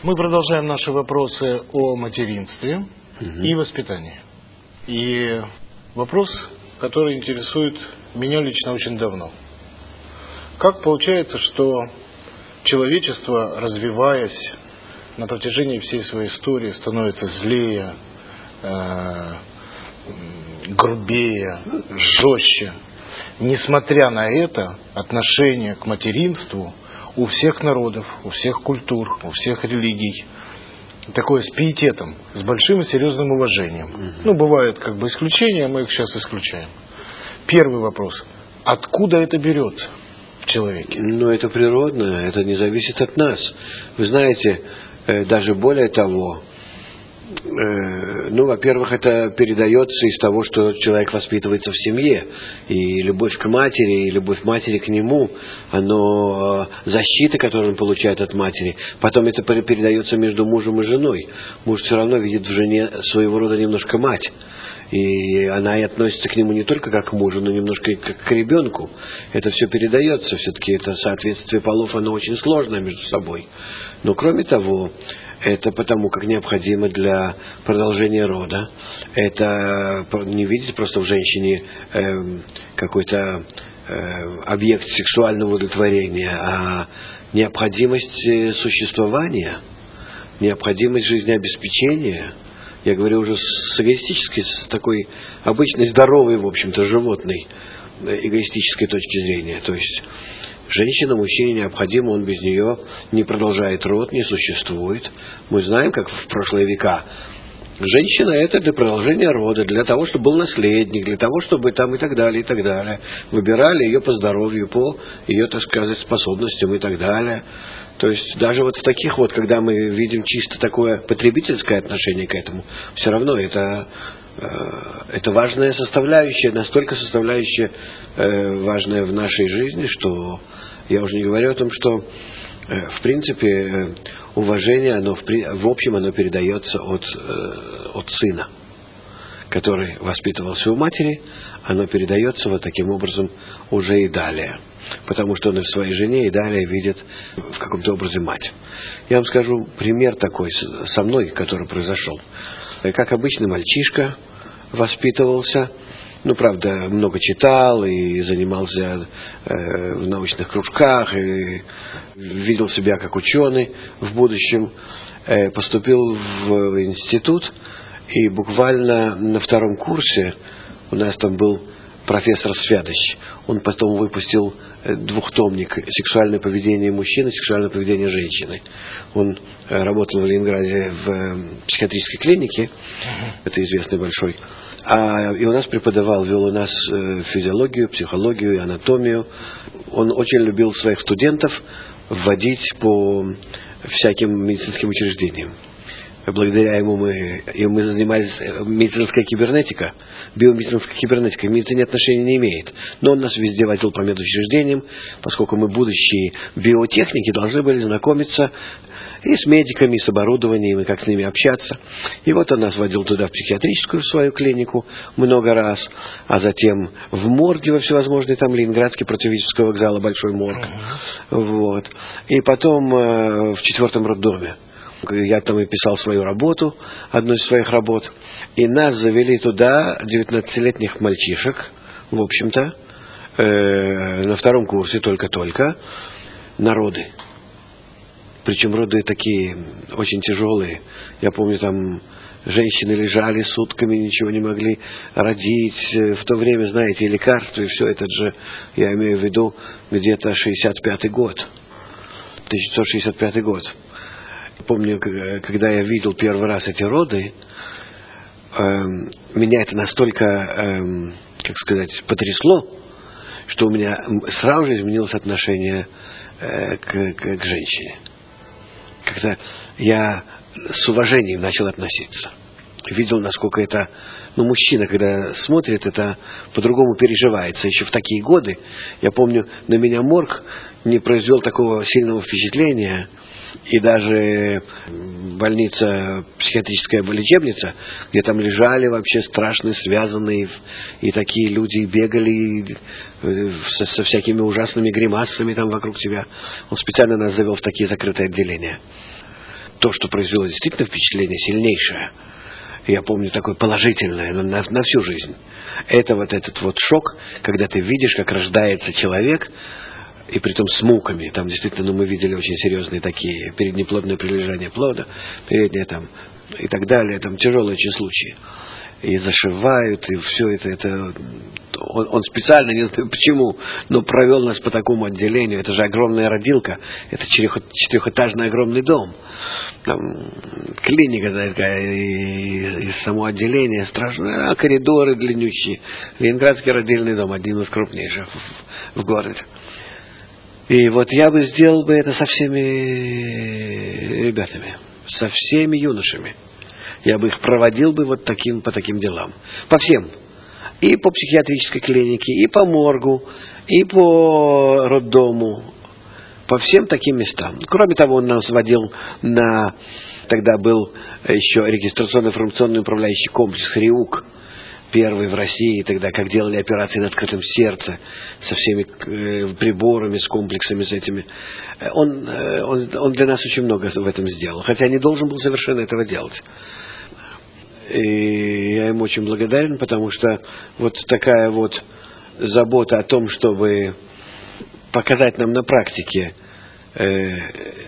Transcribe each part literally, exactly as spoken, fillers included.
Мы продолжаем наши вопросы о материнстве угу. и воспитании. И вопрос, который интересует меня лично очень давно. Как получается, что человечество, развиваясь на протяжении всей своей истории, становится злее, э, грубее, жестче? Несмотря на это, отношение к материнству у всех народов, у всех культур, у всех религий такое с пиететом, с большим и серьезным уважением. Угу. Ну, бывают как бы исключения, мы их сейчас исключаем. Первый вопрос. Откуда это берется в человеке? Ну, это природно, это не зависит от нас. Вы знаете, даже более того, ну, во-первых, это передается из того, что человек воспитывается в семье. И любовь к матери, и любовь матери к нему, оно, защита, которую он получает от матери, потом это передается между мужем и женой. Муж все равно видит в жене своего рода немножко мать. И она и относится к нему не только как к мужу, но немножко и как к ребенку. Это все передается. Все-таки это соответствие полов, оно очень сложное между собой. Но кроме того, это потому, как необходимо для продолжения рода. Это не видите просто в женщине э, какой-то э, объект сексуального удовлетворения, а необходимость существования, необходимость жизнеобеспечения. Я говорю уже с эгоистической, с такой обычной, здоровой, в общем-то, животной, эгоистической точки зрения. То есть женщина, мужчине необходимо, он без нее не продолжает род, не существует. Мы знаем, как в прошлые века. Женщина — это для продолжения рода, для того, чтобы был наследник, для того, чтобы там и так далее, и так далее. Выбирали ее по здоровью, по ее, так сказать, способностям и так далее. То есть даже вот в таких вот, когда мы видим чисто такое потребительское отношение к этому, все равно это, э, это важная составляющая, настолько составляющая э, важная в нашей жизни, что я уже не говорю о том, что э, в принципе э, уважение, оно в, в общем, оно передается от, э, от сына, который воспитывался у матери, оно передается вот таким образом уже и далее. Потому что он и в своей жене и далее видит в каком-то образе мать. Я вам скажу пример такой со мной, который произошел. Как обычно, мальчишка воспитывался. Ну, правда, много читал и занимался э, в научных кружках, и видел себя как ученый в будущем. Э, поступил в институт, и буквально на втором курсе у нас там был профессор Святоч. Он потом выпустил двухтомник «Сексуальное поведение мужчины, сексуальное поведение женщины». Он работал в Ленинграде в психиатрической клинике, uh-huh. это известный большой. А, и у нас преподавал, вел у нас физиологию, психологию и анатомию. Он очень любил своих студентов вводить по всяким медицинским учреждениям. Благодаря ему мы, и мы занимались медицинской кибернетикой, биомедицинской кибернетикой. К медицине отношения не имеет. Но он нас везде возил по медучреждениям, поскольку мы, будущие биотехники, должны были знакомиться и с медиками, и с оборудованием, и как с ними общаться. И вот он нас водил туда, в психиатрическую в свою клинику, много раз, а затем в морге во всевозможные, там Ленинградский противического вокзала, большой морг. Uh-huh. Вот. И потом э, в четвертом роддоме. Я там и писал свою работу, одну из своих работ. И нас завели туда, девятнадцатилетних мальчишек, в общем-то, э, на втором курсе только-только, на роды. Причем роды такие очень тяжелые. Я помню, там женщины лежали сутками, ничего не могли родить. В то время, знаете, и лекарства, и все это же, я имею в виду, где-то шестьдесят пятый год. тысяча девятьсот шестьдесят пятый год. Помню, когда я видел первый раз эти роды, э, меня это настолько, э, как сказать, потрясло, что у меня сразу же изменилось отношение э, к, к, к женщине. Как-то я с уважением начал относиться. Видел, насколько это... Ну, мужчина, когда смотрит, это по-другому переживается. Еще в такие годы, я помню, на меня морг не произвел такого сильного впечатления. И даже больница, психиатрическая лечебница, где там лежали вообще страшно связанные, и такие люди бегали со, со всякими ужасными гримасами там вокруг себя. Он специально нас завел в такие закрытые отделения. то, что произвело действительно впечатление сильнейшее, я помню такое положительное на, на всю жизнь, это вот этот вот шок, когда ты видишь, как рождается человек, и притом с муками. Там действительно, ну, мы видели очень серьезные такие переднеплодное прилежание плода, переднее там и так далее, там тяжелые очень случаи. И зашивают, и все это, это он, он специально, не знаю почему, но провел нас по такому отделению. Это же огромная родилка, это четырехэтажный огромный дом. Там клиника такая, и, и само отделение страшное, а коридоры длиннющие. Ленинградский родильный дом, один из крупнейших в, в городе. И вот я бы сделал бы это со всеми ребятами, со всеми юношами. Я бы их проводил бы вот таким, по таким делам. По всем. И по психиатрической клинике, и по моргу, и по роддому. По всем таким местам. Кроме того, он нас водил на... Тогда был еще регистрационно-информационный управляющий комплекс РИУК. Первый в России, тогда, как делали операции на открытом сердце, со всеми э, приборами, с комплексами, с этими. Он, э, он, он для нас очень много в этом сделал. Хотя не должен был совершенно этого делать. И я ему очень благодарен, потому что вот такая вот забота о том, чтобы показать нам на практике, э,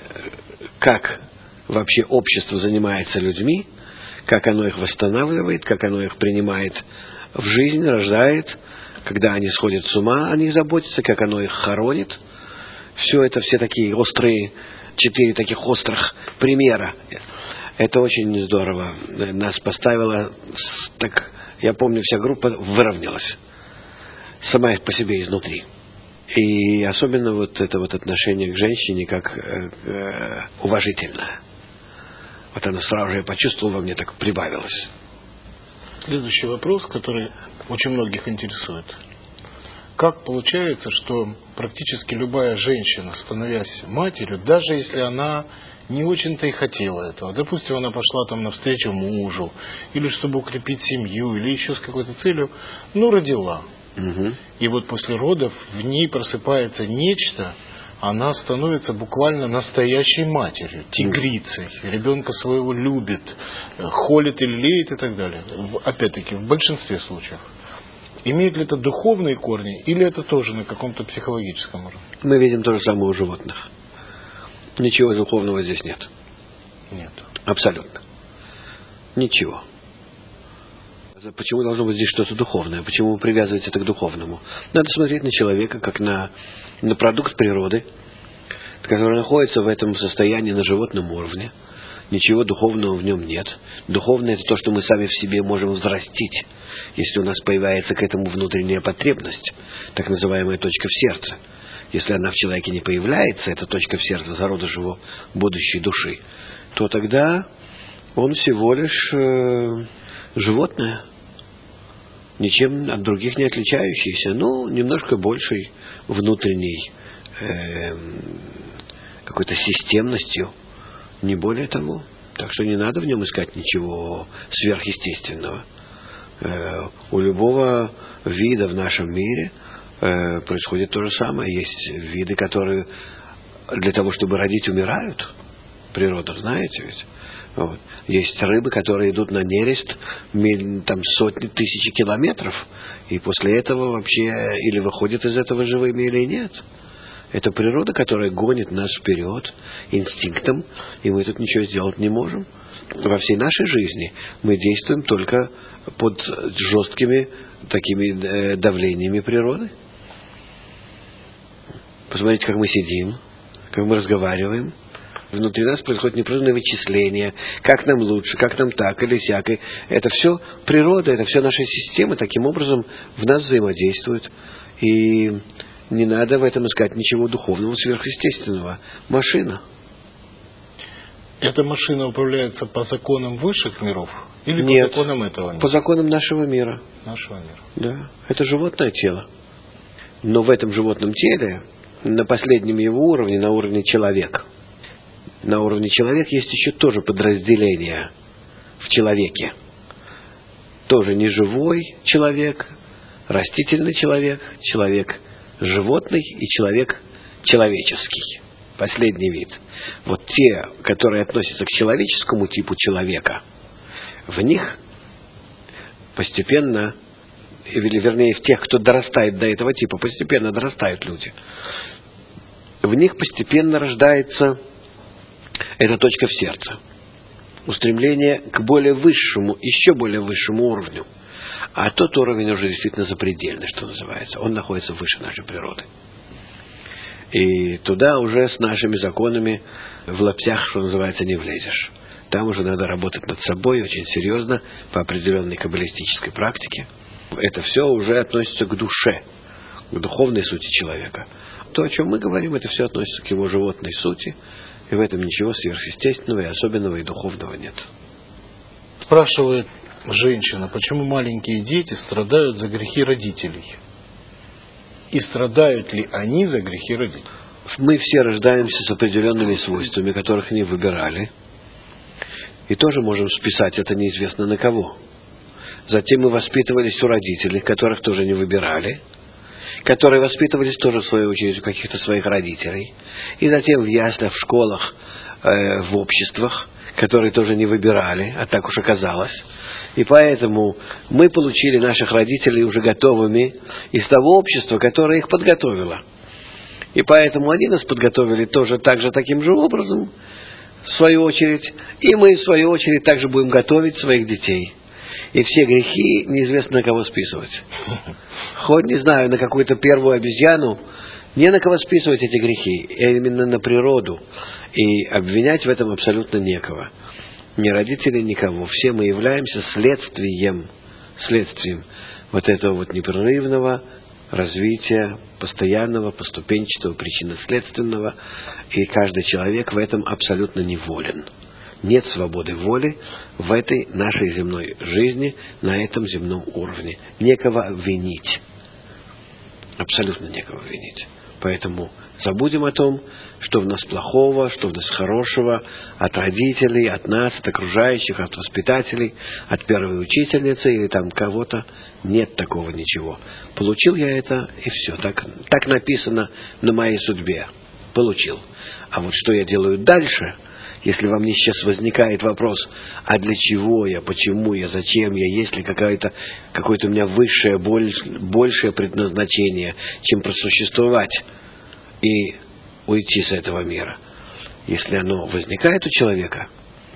как вообще общество занимается людьми, как оно их восстанавливает, как оно их принимает в жизнь, рождает, когда они сходят с ума, о них заботится, как оно их хоронит. Все это, все такие острые, четыре таких острых примера. Это очень здорово. Нас поставило, так, я помню, вся группа выровнялась. Сама по себе изнутри. И особенно вот это вот отношение к женщине как э, э, уважительное. Вот оно сразу же, я почувствовал, во мне так прибавилось. Следующий вопрос, который очень многих интересует. Как получается, что практически любая женщина, становясь матерью, даже если она не очень-то и хотела этого, допустим, она пошла там навстречу мужу, или чтобы укрепить семью, или еще с какой-то целью, ну, родила. Угу. И вот после родов в ней просыпается нечто, она становится буквально настоящей матерью, тигрицей, ребенка своего любит, холит и лелеет и так далее. Опять-таки, в большинстве случаев. Имеет ли это духовные корни, или это тоже на каком-то психологическом уровне? Мы видим то же самое у животных. Ничего духовного здесь нет. Нет. Абсолютно. Ничего. Почему должно быть здесь что-то духовное? Почему вы привязываете это к духовному? Надо смотреть на человека, как на, на продукт природы, который находится в этом состоянии на животном уровне. Ничего духовного в нем нет. Духовное — это то, что мы сами в себе можем взрастить, если у нас появляется к этому внутренняя потребность, так называемая точка в сердце. Если она в человеке не появляется, эта точка в сердце, зародыш его будущей души, то тогда он всего лишь э, животное, ничем от других не отличающийся, но немножко большей внутренней э, какой-то системностью, не более того. Так что не надо в нем искать ничего сверхъестественного. Э, у любого вида в нашем мире э, происходит то же самое. Есть виды, которые для того, чтобы родить, умирают. Природа, знаете ведь? Вот. Есть рыбы, которые идут на нерест там сотни, тысячи километров, и после этого вообще или выходят из этого живыми, или нет. Это природа, которая гонит нас вперед инстинктом, и мы тут ничего сделать не можем. Во всей нашей жизни мы действуем только под жесткими такими давлениями природы. Посмотрите, как мы сидим, как мы разговариваем. Внутри нас происходит непрерывное вычисление, как нам лучше, как нам так или сяк. И это все природа, это все наша система таким образом в нас взаимодействует. И не надо в этом искать ничего духовного, сверхъестественного. Машина. Эта машина управляется по законам высших миров или Нет, по законам этого мира? По законам нашего мира. Нашего мира. Да, это животное тело. Но в этом животном теле, на последнем его уровне, на уровне человека, на уровне человека есть еще тоже подразделение в человеке. Тоже неживой человек, растительный человек, человек животный и человек человеческий. последний вид, вот те, которые относятся к человеческому типу человека, в них постепенно, или вернее в тех, кто дорастает до этого типа, постепенно дорастают люди, в них постепенно рождается эта точка в сердце, устремление к более высшему, еще более высшему уровню. А тот уровень уже действительно запредельный, что называется. Он находится выше нашей природы. И туда уже с нашими законами в лаптях, что называется, не влезешь. Там уже надо работать над собой очень серьезно, по определенной каббалистической практике. Это все уже относится к душе, к духовной сути человека. То, о чем мы говорим, это все относится к его животной сути, и в этом ничего сверхъестественного и особенного и духовного нет. Спрашивает женщина, почему маленькие дети страдают за грехи родителей? И страдают ли они за грехи родителей? Мы все рождаемся с определенными свойствами, которых не выбирали. И тоже можем списать это неизвестно на кого. Затем мы воспитывались у родителей, которых тоже не выбирали, которые воспитывались тоже, в свою очередь, у каких-то своих родителей. И затем в яслях, в школах, э, в обществах, которые тоже не выбирали, а так уж оказалось. И поэтому мы получили наших родителей уже готовыми из того общества, которое их подготовило. И поэтому они нас подготовили тоже так же, таким же образом, в свою очередь. И мы, в свою очередь, также будем готовить своих детей. И все грехи неизвестно на кого списывать. Хоть, не знаю, на какую-то первую обезьяну, не на кого списывать эти грехи, а именно на природу. И обвинять в этом абсолютно некого. Ни родителей, никого. Все мы являемся следствием, следствием вот этого вот непрерывного развития, постоянного, поступенчатого, причинно-следственного. И каждый человек в этом абсолютно неволен. Нет свободы воли в этой нашей земной жизни, на этом земном уровне. Некого винить. Абсолютно некого винить. Поэтому забудем о том, что в нас плохого, что в нас хорошего, от родителей, от нас, от окружающих, от воспитателей, от первой учительницы или там кого-то. Нет такого ничего. Получил я это, и все. Так, так написано на моей судьбе. Получил. А вот что я делаю дальше, если во мне сейчас возникает вопрос, а для чего я, почему я, зачем я, есть ли какое-то, какое-то у меня высшее, большее предназначение, чем просуществовать и уйти с этого мира. Если оно возникает у человека,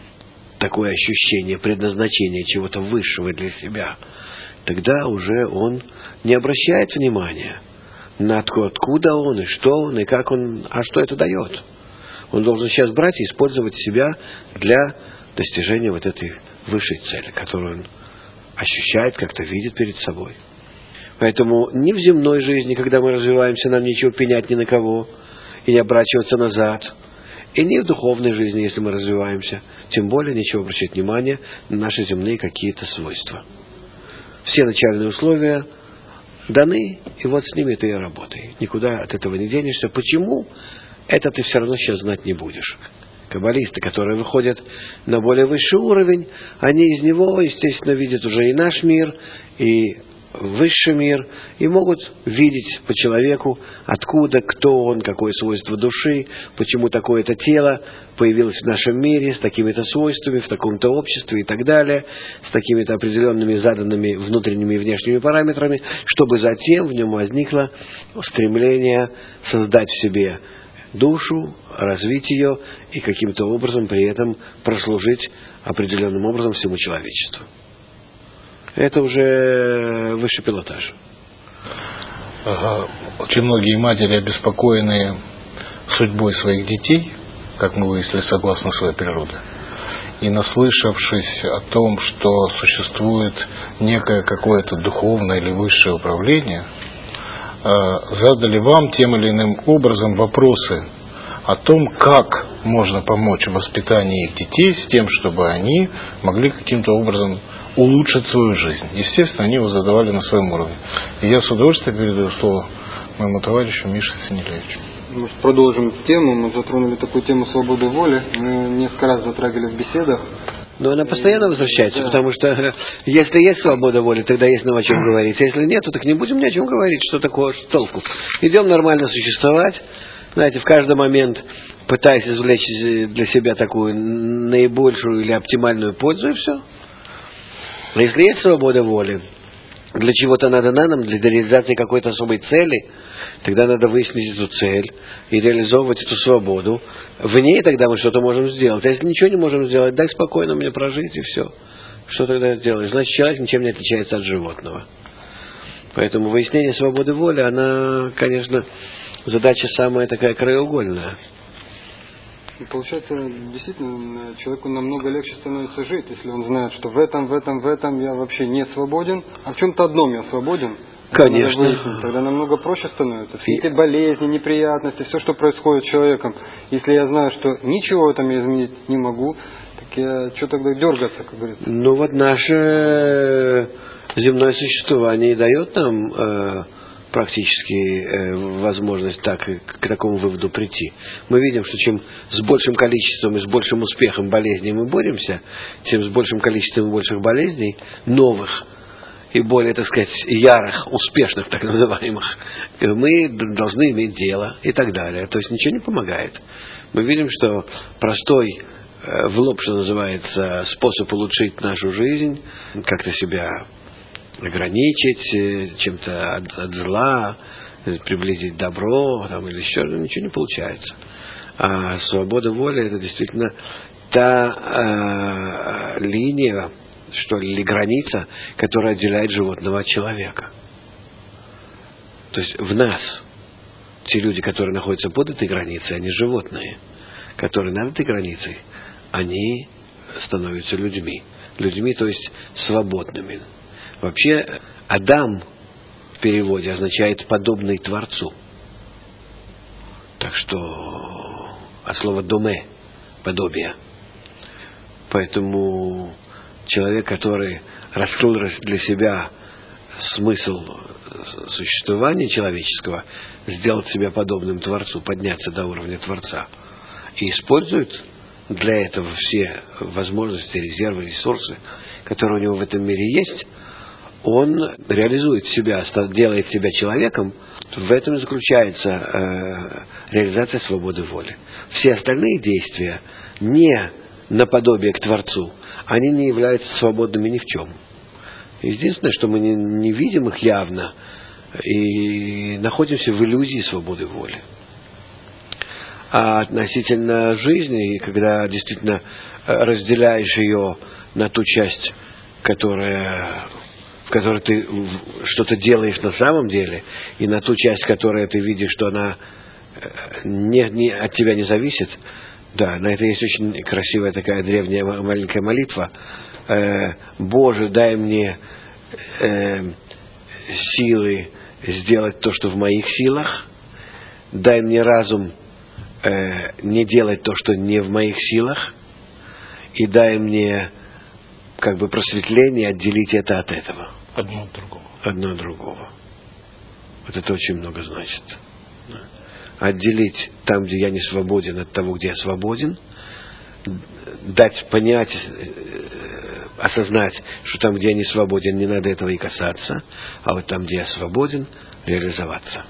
такое ощущение предназначения чего-то высшего для себя, тогда уже он не обращает внимания на то, откуда он, и что он, и как он, а что это дает. Он должен сейчас брать и использовать себя для достижения вот этой высшей цели, которую он ощущает, как-то видит перед собой. Поэтому ни в земной жизни, когда мы развиваемся, нам ничего пенять ни на кого и не оборачиваться назад. И ни в духовной жизни, если мы развиваемся, тем более ничего обращать внимания на наши земные какие-то свойства. Все начальные условия даны, и вот с ними ты и работай. Никуда от этого не денешься. Почему? Это ты все равно сейчас знать не будешь. Каббалисты, которые выходят на более высший уровень, они из него, естественно, видят уже и наш мир, и высший мир, и могут видеть по человеку, откуда, кто он, какое свойство души, почему такое-то тело появилось в нашем мире с такими-то свойствами, в таком-то обществе и так далее, с такими-то определенными заданными внутренними и внешними параметрами, чтобы затем в нем возникло стремление создать в себе душу, развить ее и каким-то образом при этом прослужить определенным образом всему человечеству. Это уже высший пилотаж. Очень многие матери обеспокоены судьбой своих детей, как мы выяснили, согласно своей природе. И наслышавшись о том, что существует некое какое-то духовное или высшее управление, задали вам тем или иным образом вопросы о том, как можно помочь в воспитании их детей с тем, чтобы они могли каким-то образом улучшить свою жизнь. Естественно, они его задавали на своем уровне. И я с удовольствием передаю слово моему товарищу Мише Санилевичу. Может, продолжим тему. Мы затронули такую тему свободы воли. Мы несколько раз затрагивали в беседах. Но она постоянно возвращается, да. Потому что если есть свобода воли, тогда есть нам о чем говорить. Если нет, так не будем ни о чем говорить. Что такое, что толку? Идем нормально существовать, знаете, в каждый момент пытаясь извлечь для себя такую наибольшую или оптимальную пользу, и все. Но если есть свобода воли, для чего-то надо нам, для реализации какой-то особой цели, тогда надо выяснить эту цель и реализовывать эту свободу. В ней тогда мы что-то можем сделать. А если ничего не можем сделать, дай спокойно мне прожить, и все. Что тогда делаешь? Значит, человек ничем не отличается от животного. Поэтому выяснение свободы воли, она, конечно, задача самая такая краеугольная. Получается, действительно, человеку намного легче становится жить, если он знает, что в этом, в этом, в этом я вообще не свободен, а в чем-то одном я свободен. Конечно. Тогда намного проще становится. Все эти болезни, неприятности, все, что происходит с человеком, если я знаю, что ничего в этом я изменить не могу, так я что тогда дергаться, как говорится? Ну вот наше земное существование и дает нам э, практически э, возможность так, к такому выводу прийти. Мы видим, что чем с большим количеством и с большим успехом болезней мы боремся, тем с большим количеством больших болезней, новых и более, так сказать, ярых, успешных, так называемых, мы должны иметь дело и так далее. То есть ничего не помогает. Мы видим, что простой, в лоб, что называется, способ улучшить нашу жизнь, как-то себя ограничить чем-то от, от зла, приблизить добро там, или еще, ничего не получается. А свобода воли — это действительно та э, линия, что ли, или граница, которая отделяет животного от человека. То есть в нас те люди, которые находятся под этой границей, они животные, которые над этой границей, они становятся людьми. Людьми, то есть свободными. Вообще, Адам в переводе означает «подобный Творцу». Так что от слова «доме» — «подобие». Поэтому человек, который раскрыл для себя смысл существования человеческого, сделать себя подобным Творцу, подняться до уровня Творца, и использует для этого все возможности, резервы, ресурсы, которые у него в этом мире есть, он реализует себя, делает себя человеком. В этом и заключается э, реализация свободы воли. Все остальные действия не наподобие к Творцу, они не являются свободными ни в чем. Единственное, что мы не, не видим их явно и находимся в иллюзии свободы воли. А относительно жизни, когда действительно разделяешь ее на ту часть, которая, в которой ты что-то делаешь на самом деле, и на ту часть, которая ты видишь, что она не, не, от тебя не зависит, да, на это есть очень красивая такая древняя маленькая молитва. Э, Боже, дай мне э, силы сделать то, что в моих силах. Дай мне разум э, не делать то, что не в моих силах. И дай мне как бы просветление отделить это от этого. Одно от другого. Одно от другого. Вот это очень много значит. Отделить там, где я не свободен, от того, где я свободен, дать понять, осознать, что там, где я не свободен, не надо этого и касаться, а вот там, где я свободен, реализоваться.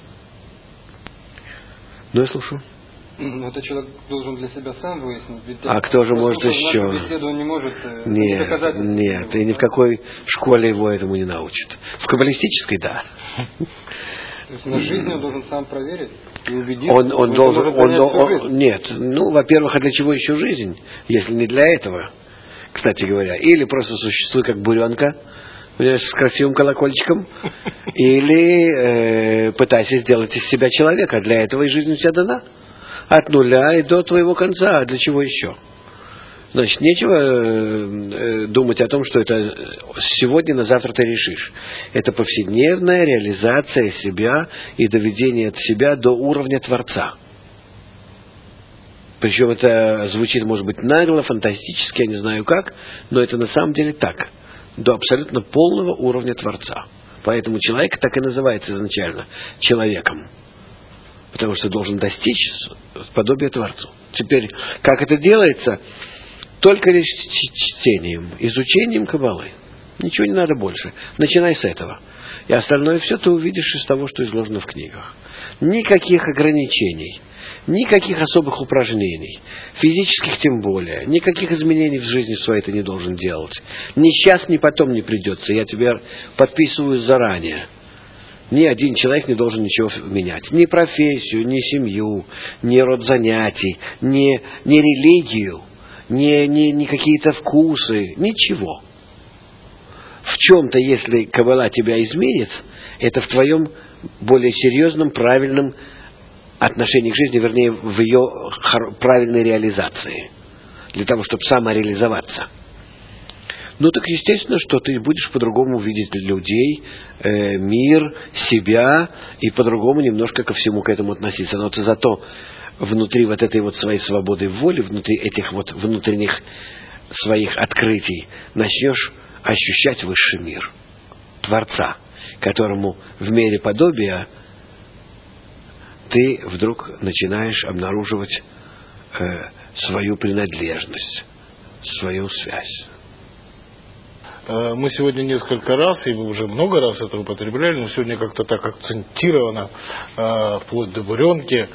Ну, я слушаю. Но это человек должен для себя сам выяснить. Ведь а кто же может еще? Беседу он не может нет, доказать. Нет, и ни в какой школе его этому не научат. В каббалистической, да. То есть на жизнь он должен сам проверить и убедиться. Он, он он должен, он, он, жизнь. Нет, ну, во-первых, а для чего еще жизнь, если не для этого, кстати говоря? Или просто существуй как буренка, с красивым колокольчиком, или э, пытайся сделать из себя человека. Для этого и жизнь у тебя дана. От нуля и до твоего конца. А для чего еще? Значит, нечего э, думать о том, что это сегодня на завтра ты решишь. Это повседневная реализация себя и доведение от себя до уровня Творца. Причем это звучит, может быть, нагло, фантастически, я не знаю как, но это на самом деле так. До абсолютно полного уровня Творца. Поэтому человек так и называется изначально человеком. Потому что должен достичь подобия Творцу. Теперь, как это делается? Только лишь чтением, изучением Каббалы. Ничего не надо больше. Начинай с этого. И остальное все ты увидишь из того, что изложено в книгах. Никаких ограничений, никаких особых упражнений, физических тем более, никаких изменений в жизни своей ты не должен делать. Ни сейчас, ни потом не придется. Я тебе подписываю заранее. Ни один человек не должен ничего менять. Ни профессию, ни семью, ни род занятий, ни, ни религию, ни, ни, ни какие-то вкусы, ничего. В чем-то, если Каббала тебя изменит, это в твоем более серьезном, правильном отношении к жизни, вернее, в ее правильной реализации, для того, чтобы самореализоваться. Ну так естественно, что ты будешь по-другому видеть людей, э, мир, себя, и по-другому немножко ко всему к этому относиться. Но ты зато внутри вот этой вот своей свободы воли, внутри этих вот внутренних своих открытий начнешь ощущать высший мир, Творца, которому в мере подобия ты вдруг начинаешь обнаруживать э, свою принадлежность, свою связь. Мы сегодня несколько раз, и мы уже много раз это употребляли, но сегодня как-то так акцентированно, вплоть до буренки,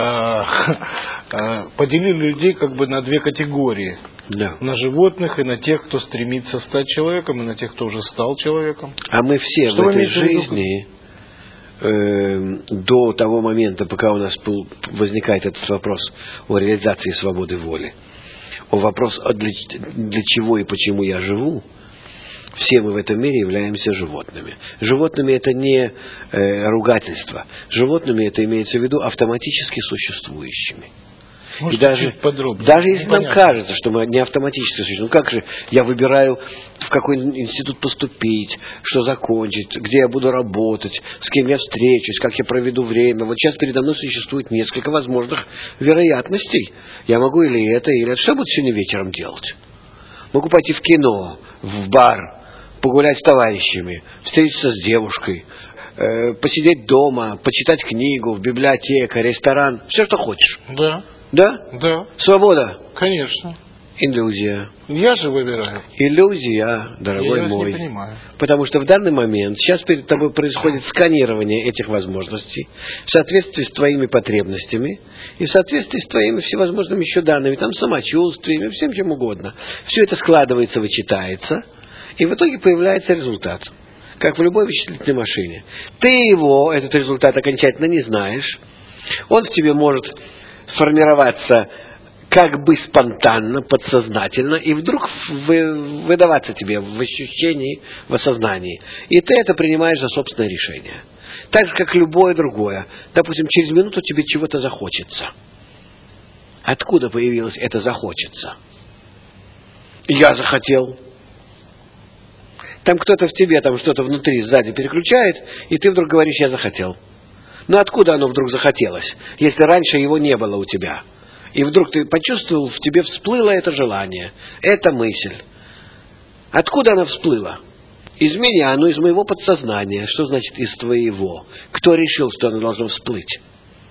поделили людей как бы на две категории. Да. На животных и на тех, кто стремится стать человеком, и на тех, кто уже стал человеком. А мы все что в этой жизни, э, до того момента, пока у нас возникает этот вопрос о реализации свободы воли, о вопрос, для, для чего и почему я живу, все мы в этом мире являемся животными. Животными это не э, ругательство. Животными это имеется в виду автоматически существующими. Может, и даже, даже если нам кажется, что мы не автоматически существуем, ну как же я выбираю, в какой институт поступить, что закончить, где я буду работать, с кем я встречусь, как я проведу время. Вот сейчас передо мной существует несколько возможных вероятностей. Я могу или это, или это. Что я буду сегодня вечером делать? Могу пойти в кино, в бар, погулять с товарищами, встретиться с девушкой, э, посидеть дома, почитать книгу, в библиотеке, ресторан, все, что хочешь. Да. Да? Да. Свобода? Конечно. Иллюзия. Я же выбираю. Иллюзия, дорогой Я мой. вас не понимаю. Потому что в данный момент сейчас перед тобой происходит сканирование этих возможностей в соответствии с твоими потребностями и в соответствии с твоими всевозможными еще данными, там самочувствиями, всем чем угодно. Все это складывается, вычитается, и в итоге появляется результат. Как в любой вычислительной машине. Ты его, этот результат, окончательно не знаешь. Он в тебе может сформироваться как бы спонтанно, подсознательно, и вдруг вы, выдаваться тебе в ощущении, в осознании. И ты это принимаешь за собственное решение. Так же, как любое другое. Допустим, через минуту тебе чего-то захочется. Откуда появилось это «захочется»? Я захотел. Там кто-то в тебе, там что-то внутри, сзади переключает, и ты вдруг говоришь «я захотел». Но откуда оно вдруг захотелось, если раньше его не было у тебя? И вдруг ты почувствовал, в тебе всплыло это желание, эта мысль. Откуда она всплыла? Из меня, ну из моего подсознания. Что значит из твоего? Кто решил, что оно должно всплыть?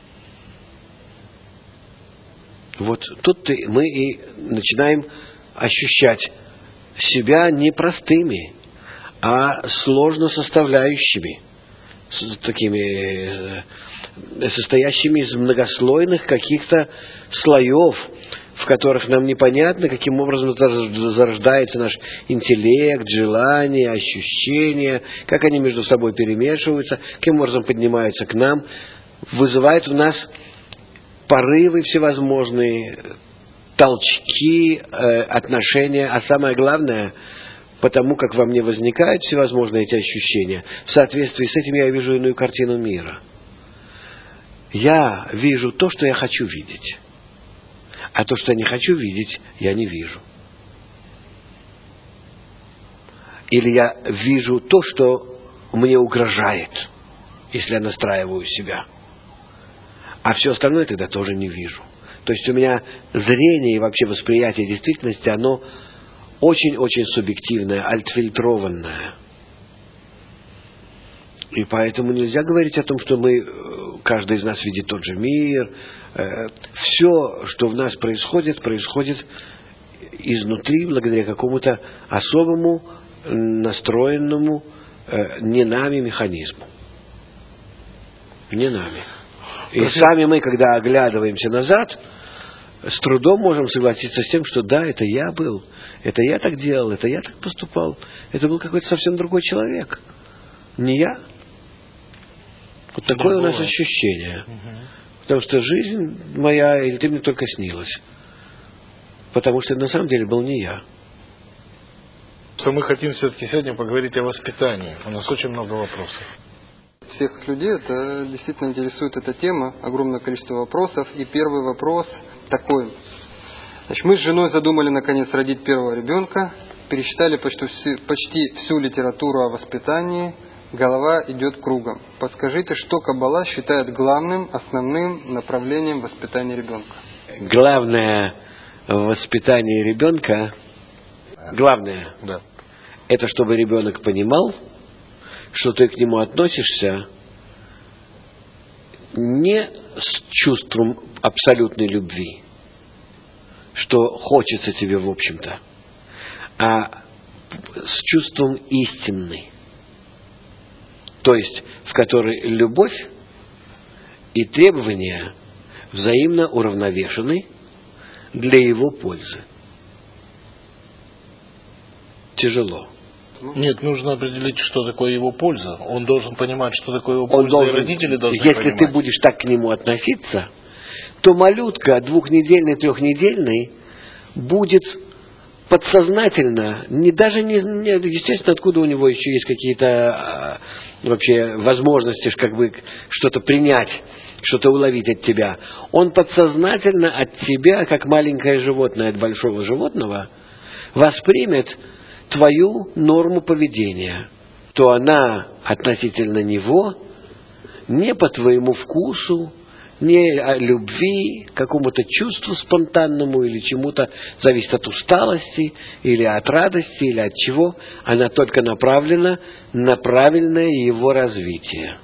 Вот тут ты, мы и начинаем ощущать себя не простыми, а сложно составляющими, с такими, состоящими из многослойных каких-то слоев, в которых нам непонятно, каким образом зарождается наш интеллект, желания, ощущения, как они между собой перемешиваются, каким образом поднимаются к нам, вызывают в нас порывы всевозможные, толчки, э, отношения, а самое главное, потому как во мне возникают всевозможные эти ощущения, в соответствии с этим я вижу иную картину мира. Я вижу то, что я хочу видеть. А то, что я не хочу видеть, я не вижу. Или я вижу то, что мне угрожает, если я настраиваю себя. А все остальное тогда тоже не вижу. То есть у меня зрение и вообще восприятие действительности, оно очень-очень субъективное, альтфильтрованное. И поэтому нельзя говорить о том, что мы, каждый из нас видит тот же мир. Все, что в нас происходит, происходит изнутри, благодаря какому-то особому настроенному э, не нами механизму. Не нами. И Прошу. Сами мы, когда оглядываемся назад, с трудом можем согласиться с тем, что да, это я был, это я так делал, это я так поступал, это был какой-то совсем другой человек. Не я. Вот такое Другое. У нас ощущение. Угу. Потому что жизнь моя, или ты мне только снилась. Потому что на самом деле был не я. Что мы хотим все-таки сегодня поговорить о воспитании. У нас очень много вопросов. Всех людей это действительно интересует эта тема, огромное количество вопросов. И первый вопрос такой. Значит, мы с женой задумали наконец родить первого ребенка, пересчитали почти всю, почти всю литературу о воспитании, голова идет кругом. Подскажите, что Каббала считает главным, основным направлением воспитания ребенка? Главное в воспитании ребенка, главное, да. это чтобы ребенок понимал, что ты к нему относишься не с чувством абсолютной любви, что хочется тебе в общем-то, а с чувством истинной, то есть в которой любовь и требования взаимно уравновешены для его пользы. Тяжело. Нет, нужно определить, что такое его польза. Он должен понимать, что такое его польза, должен, и родители должны если понимать. Ты будешь так к нему относиться, то малютка двухнедельный, трехнедельный будет подсознательно, не, даже не, не, естественно, откуда у него еще есть какие-то э, вообще возможности как бы что-то принять, что-то уловить от тебя. Он подсознательно от тебя, как маленькое животное от большого животного, воспримет твою норму поведения, то она относительно него не по твоему вкусу, не о любви, какому-то чувству спонтанному или чему-то, зависит от усталости или от радости или от чего, она только направлена на правильное его развитие.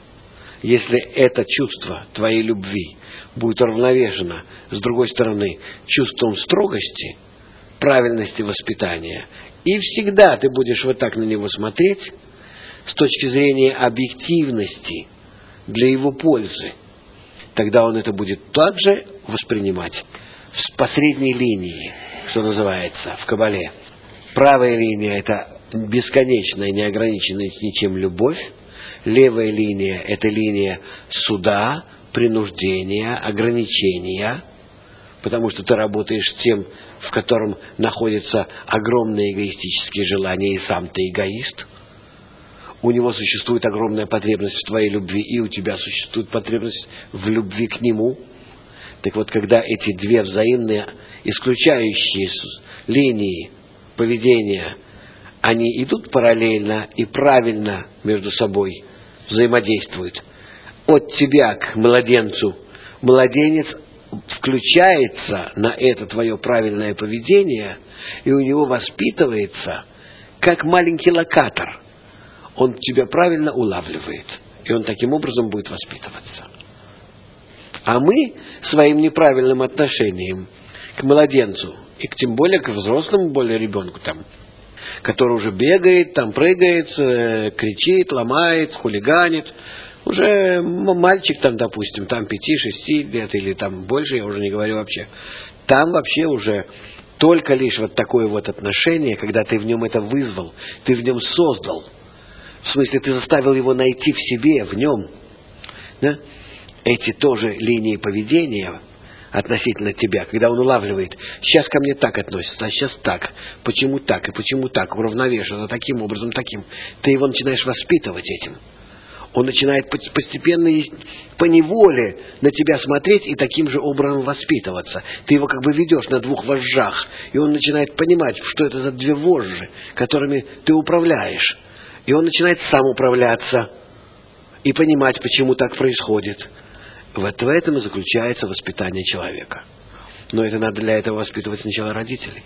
Если это чувство твоей любви будет уравновешено, с другой стороны, чувством строгости, правильности воспитания, и всегда ты будешь вот так на него смотреть с точки зрения объективности для его пользы, тогда он это будет также воспринимать по средней линии, что называется, в Каббале. Правая линия – это бесконечная, неограниченная ничем любовь. Левая линия – это линия суда, принуждения, ограничения, потому что ты работаешь с тем, в котором находятся огромные эгоистические желания, и сам ты эгоист. У него существует огромная потребность в твоей любви, и у тебя существует потребность в любви к нему. Так вот, когда эти две взаимные, исключающие линии поведения, они идут параллельно и правильно между собой взаимодействуют, от тебя к младенцу, младенец включается на это твое правильное поведение, и у него воспитывается как маленький локатор. Он тебя правильно улавливает, и он таким образом будет воспитываться. А мы своим неправильным отношением к младенцу, и к, тем более к взрослому более ребенку, там, который уже бегает, там прыгает, э, кричит, ломает, хулиганит, уже мальчик там, допустим, там пяти-шести лет или там больше, я уже не говорю вообще, там вообще уже только лишь вот такое вот отношение, когда ты в нем это вызвал, ты в нем создал, в смысле ты заставил его найти в себе, в нем, да? Эти тоже линии поведения относительно тебя, когда он улавливает, сейчас ко мне так относится, а сейчас так, почему так и почему так, уравновешенно, таким образом, таким, ты его начинаешь воспитывать этим. Он начинает постепенно по неволе на тебя смотреть и таким же образом воспитываться. Ты его как бы ведешь на двух вожжах, и он начинает понимать, что это за две вожжи, которыми ты управляешь. И он начинает сам управляться и понимать, почему так происходит. Вот в этом и заключается воспитание человека. Но это надо для этого воспитывать сначала родителей.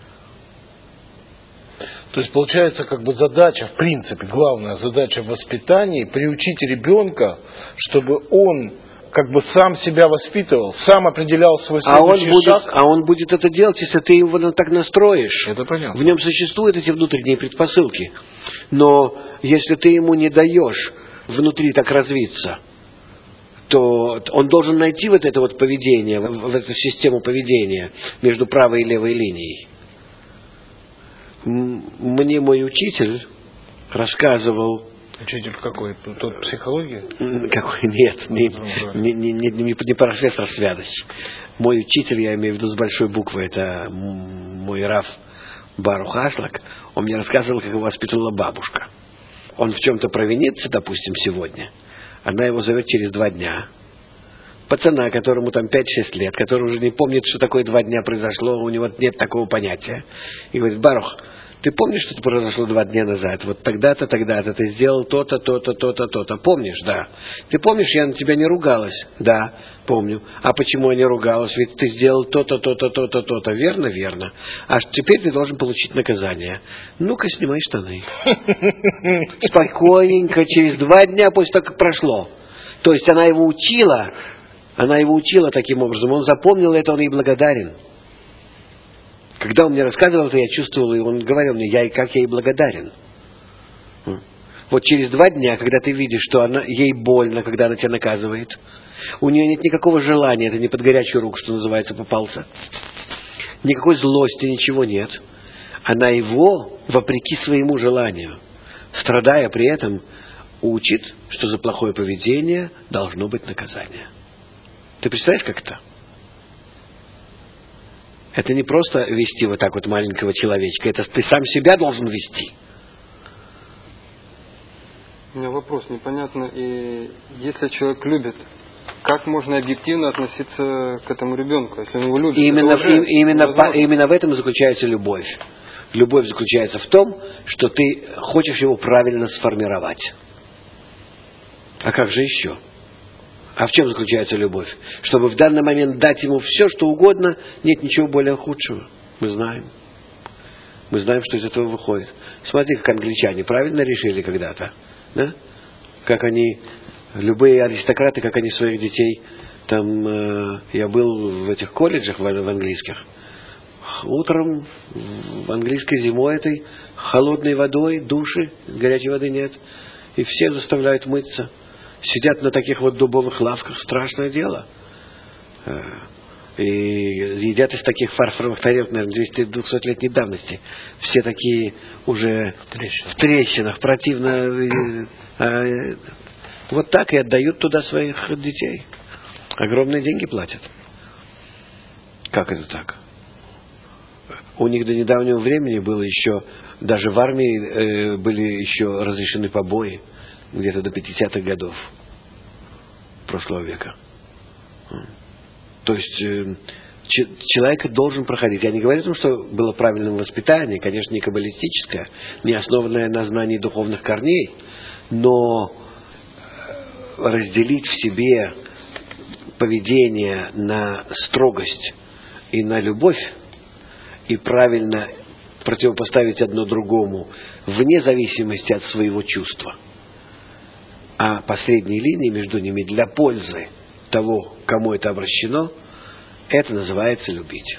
То есть получается как бы задача, в принципе, главная задача в воспитании — приучить ребенка, чтобы он как бы сам себя воспитывал, сам определял свой А он, следующий будет, шаг. а он будет это делать, если ты его так настроишь. Это понятно. В нем существуют эти внутренние предпосылки. Но если ты ему не даешь внутри так развиться, то он должен найти вот это вот поведение, в эту систему поведения между правой и левой линией. Мне мой учитель рассказывал... Учитель какой? Тот психология? Какой? Нет, не, не, не, не, не, не профессор Святоч. Мой учитель, я имею в виду с большой буквы, это мой Рав Барух Аслак. Он мне рассказывал, как его воспитывала бабушка. Он в чем-то провинится, допустим, сегодня. Она его зовет через два дня. Пацана, которому там пять-шесть лет, который уже не помнит, что такое два дня произошло, у него нет такого понятия. И говорит: Барух, ты помнишь, что произошло два дня назад? Вот тогда-то, тогда-то ты сделал то-то, то-то, то-то, то-то. Помнишь? Да. Ты помнишь, я на тебя не ругалась? Да, помню. А почему я не ругалась? Ведь ты сделал то-то, то-то, то-то, то-то. Верно? Верно. А теперь ты должен получить наказание. Ну-ка, снимай штаны. Спокойненько, через два дня после того, как прошло. То есть она его учила, она его учила таким образом. Он запомнил это, он ей благодарен. Когда он мне рассказывал это, я чувствовал, и он говорил мне, я, как я ей благодарен. Вот через два дня, когда ты видишь, что она, ей больно, когда она тебя наказывает, у нее нет никакого желания, это не под горячую руку, что называется, попался. Никакой злости, ничего нет. Она его, вопреки своему желанию, страдая при этом, учит, что за плохое поведение должно быть наказание. Ты представляешь, как это? Это не просто вести вот так вот маленького человечка, это ты сам себя должен вести. У меня вопрос непонятно. И если человек любит, как можно объективно относиться к этому ребенку, если он его любит? Именно, в, именно, по, именно в этом заключается любовь. Любовь заключается в том, что ты хочешь его правильно сформировать. А как же еще? А в чем заключается любовь? Чтобы в данный момент дать ему все, что угодно, нет ничего более худшего. Мы знаем. Мы знаем, что из этого выходит. Смотри, как англичане правильно решили когда-то. Да? Как они, любые аристократы, как они своих детей, там, э, я был в этих колледжах в, в английских, утром, в английской зимой этой, холодной водой, души, горячей воды нет, и все заставляют мыться. Сидят на таких вот дубовых лавках, страшное дело. И едят из таких фарфоровых тарелок, наверное, двухсотлетней давности. Все такие уже в трещинах, в трещинах противно. Вот так и отдают туда своих детей. Огромные деньги платят. Как это так? У них до недавнего времени было еще, даже в армии были еще разрешены побои. Где-то до пятидесятых годов прошлого века. То есть э, человек должен проходить. Я не говорю о том, что было правильное воспитание, конечно, не каббалистическое, не основанное на знании духовных корней, но разделить в себе поведение на строгость и на любовь, и правильно противопоставить одно другому вне зависимости от своего чувства. А последней линии между ними для пользы того, кому это обращено, это называется любить.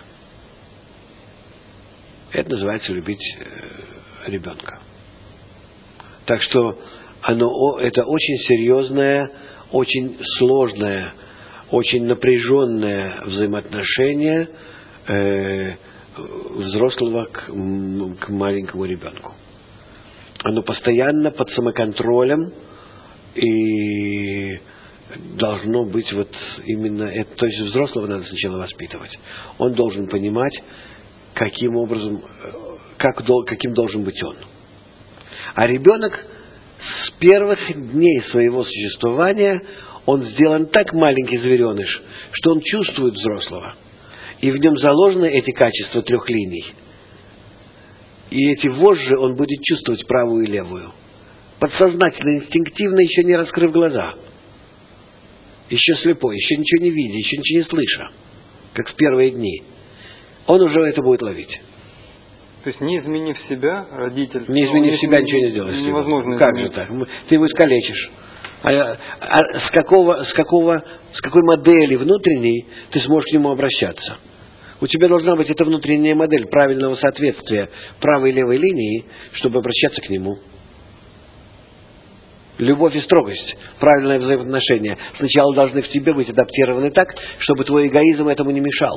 Это называется любить э, ребенка. Так что оно, это очень серьезное, очень сложное, очень напряженное взаимоотношение э, взрослого к, к маленькому ребенку. Оно постоянно под самоконтролем. И должно быть вот именно это. То есть взрослого надо сначала воспитывать. Он должен понимать, каким образом, как, каким должен быть он. А ребенок с первых дней своего существования, он сделан так маленький звереныш, что он чувствует взрослого. И в нем заложены эти качества трех линий. И эти вожжи он будет чувствовать правую и левую. Подсознательно, инстинктивно, еще не раскрыв глаза. Еще слепой, еще ничего не видя, еще ничего не слыша. Как в первые дни. Он уже это будет ловить. То есть, не изменив себя, родитель... Не изменив себя, ничего не сделаешь. Невозможно Как изменить. же так? Ты его искалечишь. А, а с, какого, с, какого, с какой модели внутренней ты сможешь к нему обращаться? У тебя должна быть эта внутренняя модель правильного соответствия правой и левой линии, чтобы обращаться к нему. Любовь и строгость, правильное взаимоотношение сначала должны в тебе быть адаптированы так, чтобы твой эгоизм этому не мешал.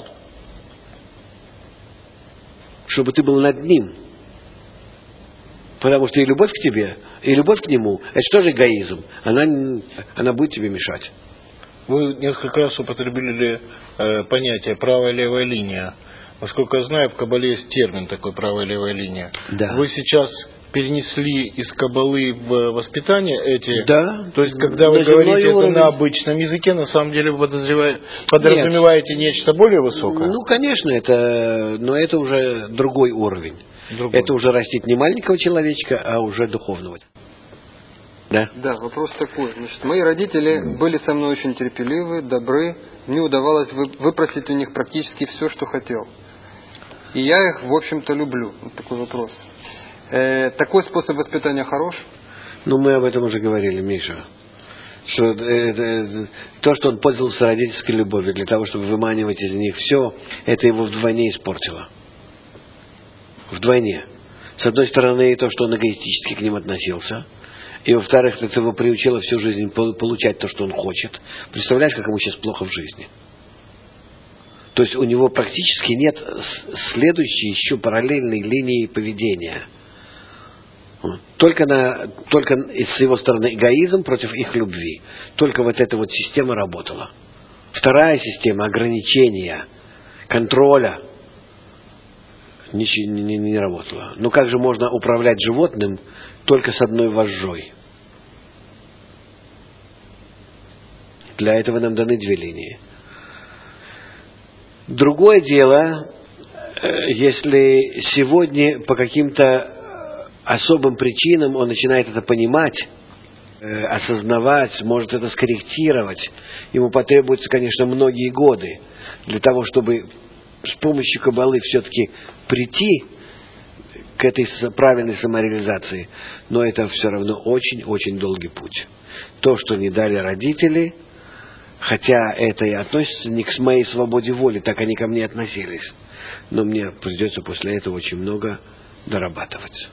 Чтобы ты был над ним. Потому что и любовь к тебе, и любовь к нему, это что же эгоизм? Она, она будет тебе мешать. Вы несколько раз употребили э, понятие правая и левая линия. Насколько я знаю, в Кабале есть термин такой правая и левая линия. Да. Вы сейчас перенесли из Кабалы в воспитание эти? Да. То есть, когда вы на говорите это уровень. на обычном языке, на самом деле вы подразумеваете Нет. нечто более высокое? Ну, конечно, это, но это уже другой уровень. Другой. Это уже растит не маленького человечка, а уже духовного. Да? Да, вопрос такой. Значит, мои родители были со мной очень терпеливы, добры. Мне удавалось выпросить у них практически все, что хотел. И я их, в общем-то, люблю. Вот такой вопрос. Э, такой способ воспитания хорош? Ну, мы об этом уже говорили, Миша. Что э, э, то, что он пользовался родительской любовью для того, чтобы выманивать из них все, это его вдвойне испортило. Вдвойне. С одной стороны, то, что он эгоистически к ним относился. И, во-вторых, это его приучило всю жизнь получать то, что он хочет. Представляешь, как ему сейчас плохо в жизни? То есть у него практически нет следующей еще параллельной линии поведения. Только, на, только с его стороны эгоизм против их любви. Только вот эта вот система работала. Вторая система ограничения, контроля ничего не, не, не работала. Ну как же можно управлять животным только с одной вожжой? Для этого нам даны две линии. Другое дело, если сегодня по каким-то особым причинам он начинает это понимать, осознавать, может это скорректировать, ему потребуется, конечно, многие годы для того, чтобы с помощью Каббалы все-таки прийти к этой правильной самореализации, но это все равно очень-очень долгий путь. То, что не дали родители, хотя это и относится не к моей свободе воли, так они ко мне относились, но мне придется после этого очень много дорабатывать.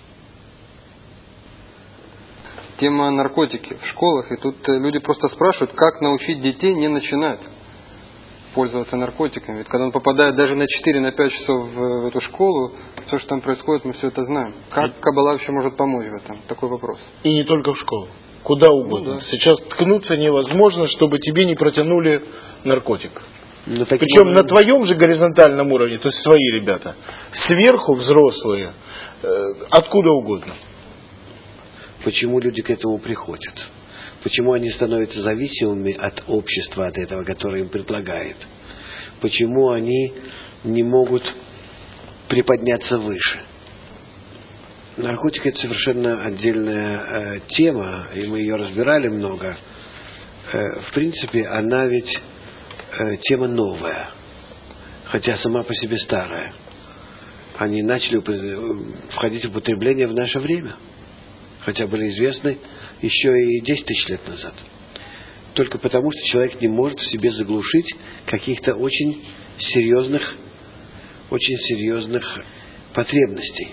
Тема наркотики в школах, и тут люди просто спрашивают, как научить детей не начинать пользоваться наркотиками. Ведь когда он попадает даже на четыре-пять часов в эту школу, все, что там происходит, мы все это знаем. Как Каббала вообще может помочь в этом? Такой вопрос. И не только в школу. Куда угодно. Ну, да. Сейчас ткнуться невозможно, чтобы тебе не протянули наркотик. Ну, Причем уровень... на твоем же горизонтальном уровне, то есть свои ребята, сверху взрослые, э, откуда угодно. Почему люди к этому приходят? Почему они становятся зависимыми от общества, от этого, которое им предлагает? Почему они не могут приподняться выше? Наркотик – это совершенно отдельная э, тема, и мы ее разбирали много. Э, в принципе, она ведь э, тема новая, хотя сама по себе старая. Они начали входить в употребление в наше время, хотя были известны еще и десять тысяч лет назад. Только потому, что человек не может в себе заглушить каких-то очень серьезных, очень серьезных потребностей.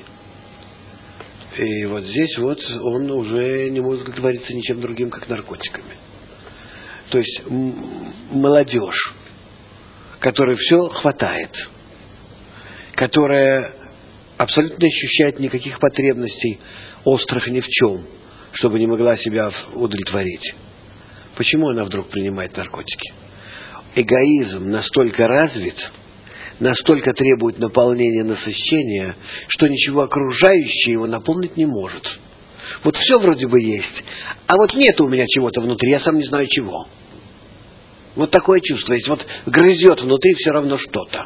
И вот здесь вот он уже не может удовлетвориться ничем другим, как наркотиками. То есть м- молодежь, которой все хватает, которая абсолютно не ощущает никаких потребностей острых ни в чем, чтобы не могла себя удовлетворить. Почему она вдруг принимает наркотики? Эгоизм настолько развит, настолько требует наполнения, насыщения, что ничего окружающее его наполнить не может. Вот все вроде бы есть, а вот нет у меня чего-то внутри, я сам не знаю чего. Вот такое чувство есть. Вот грызет внутри все равно что-то.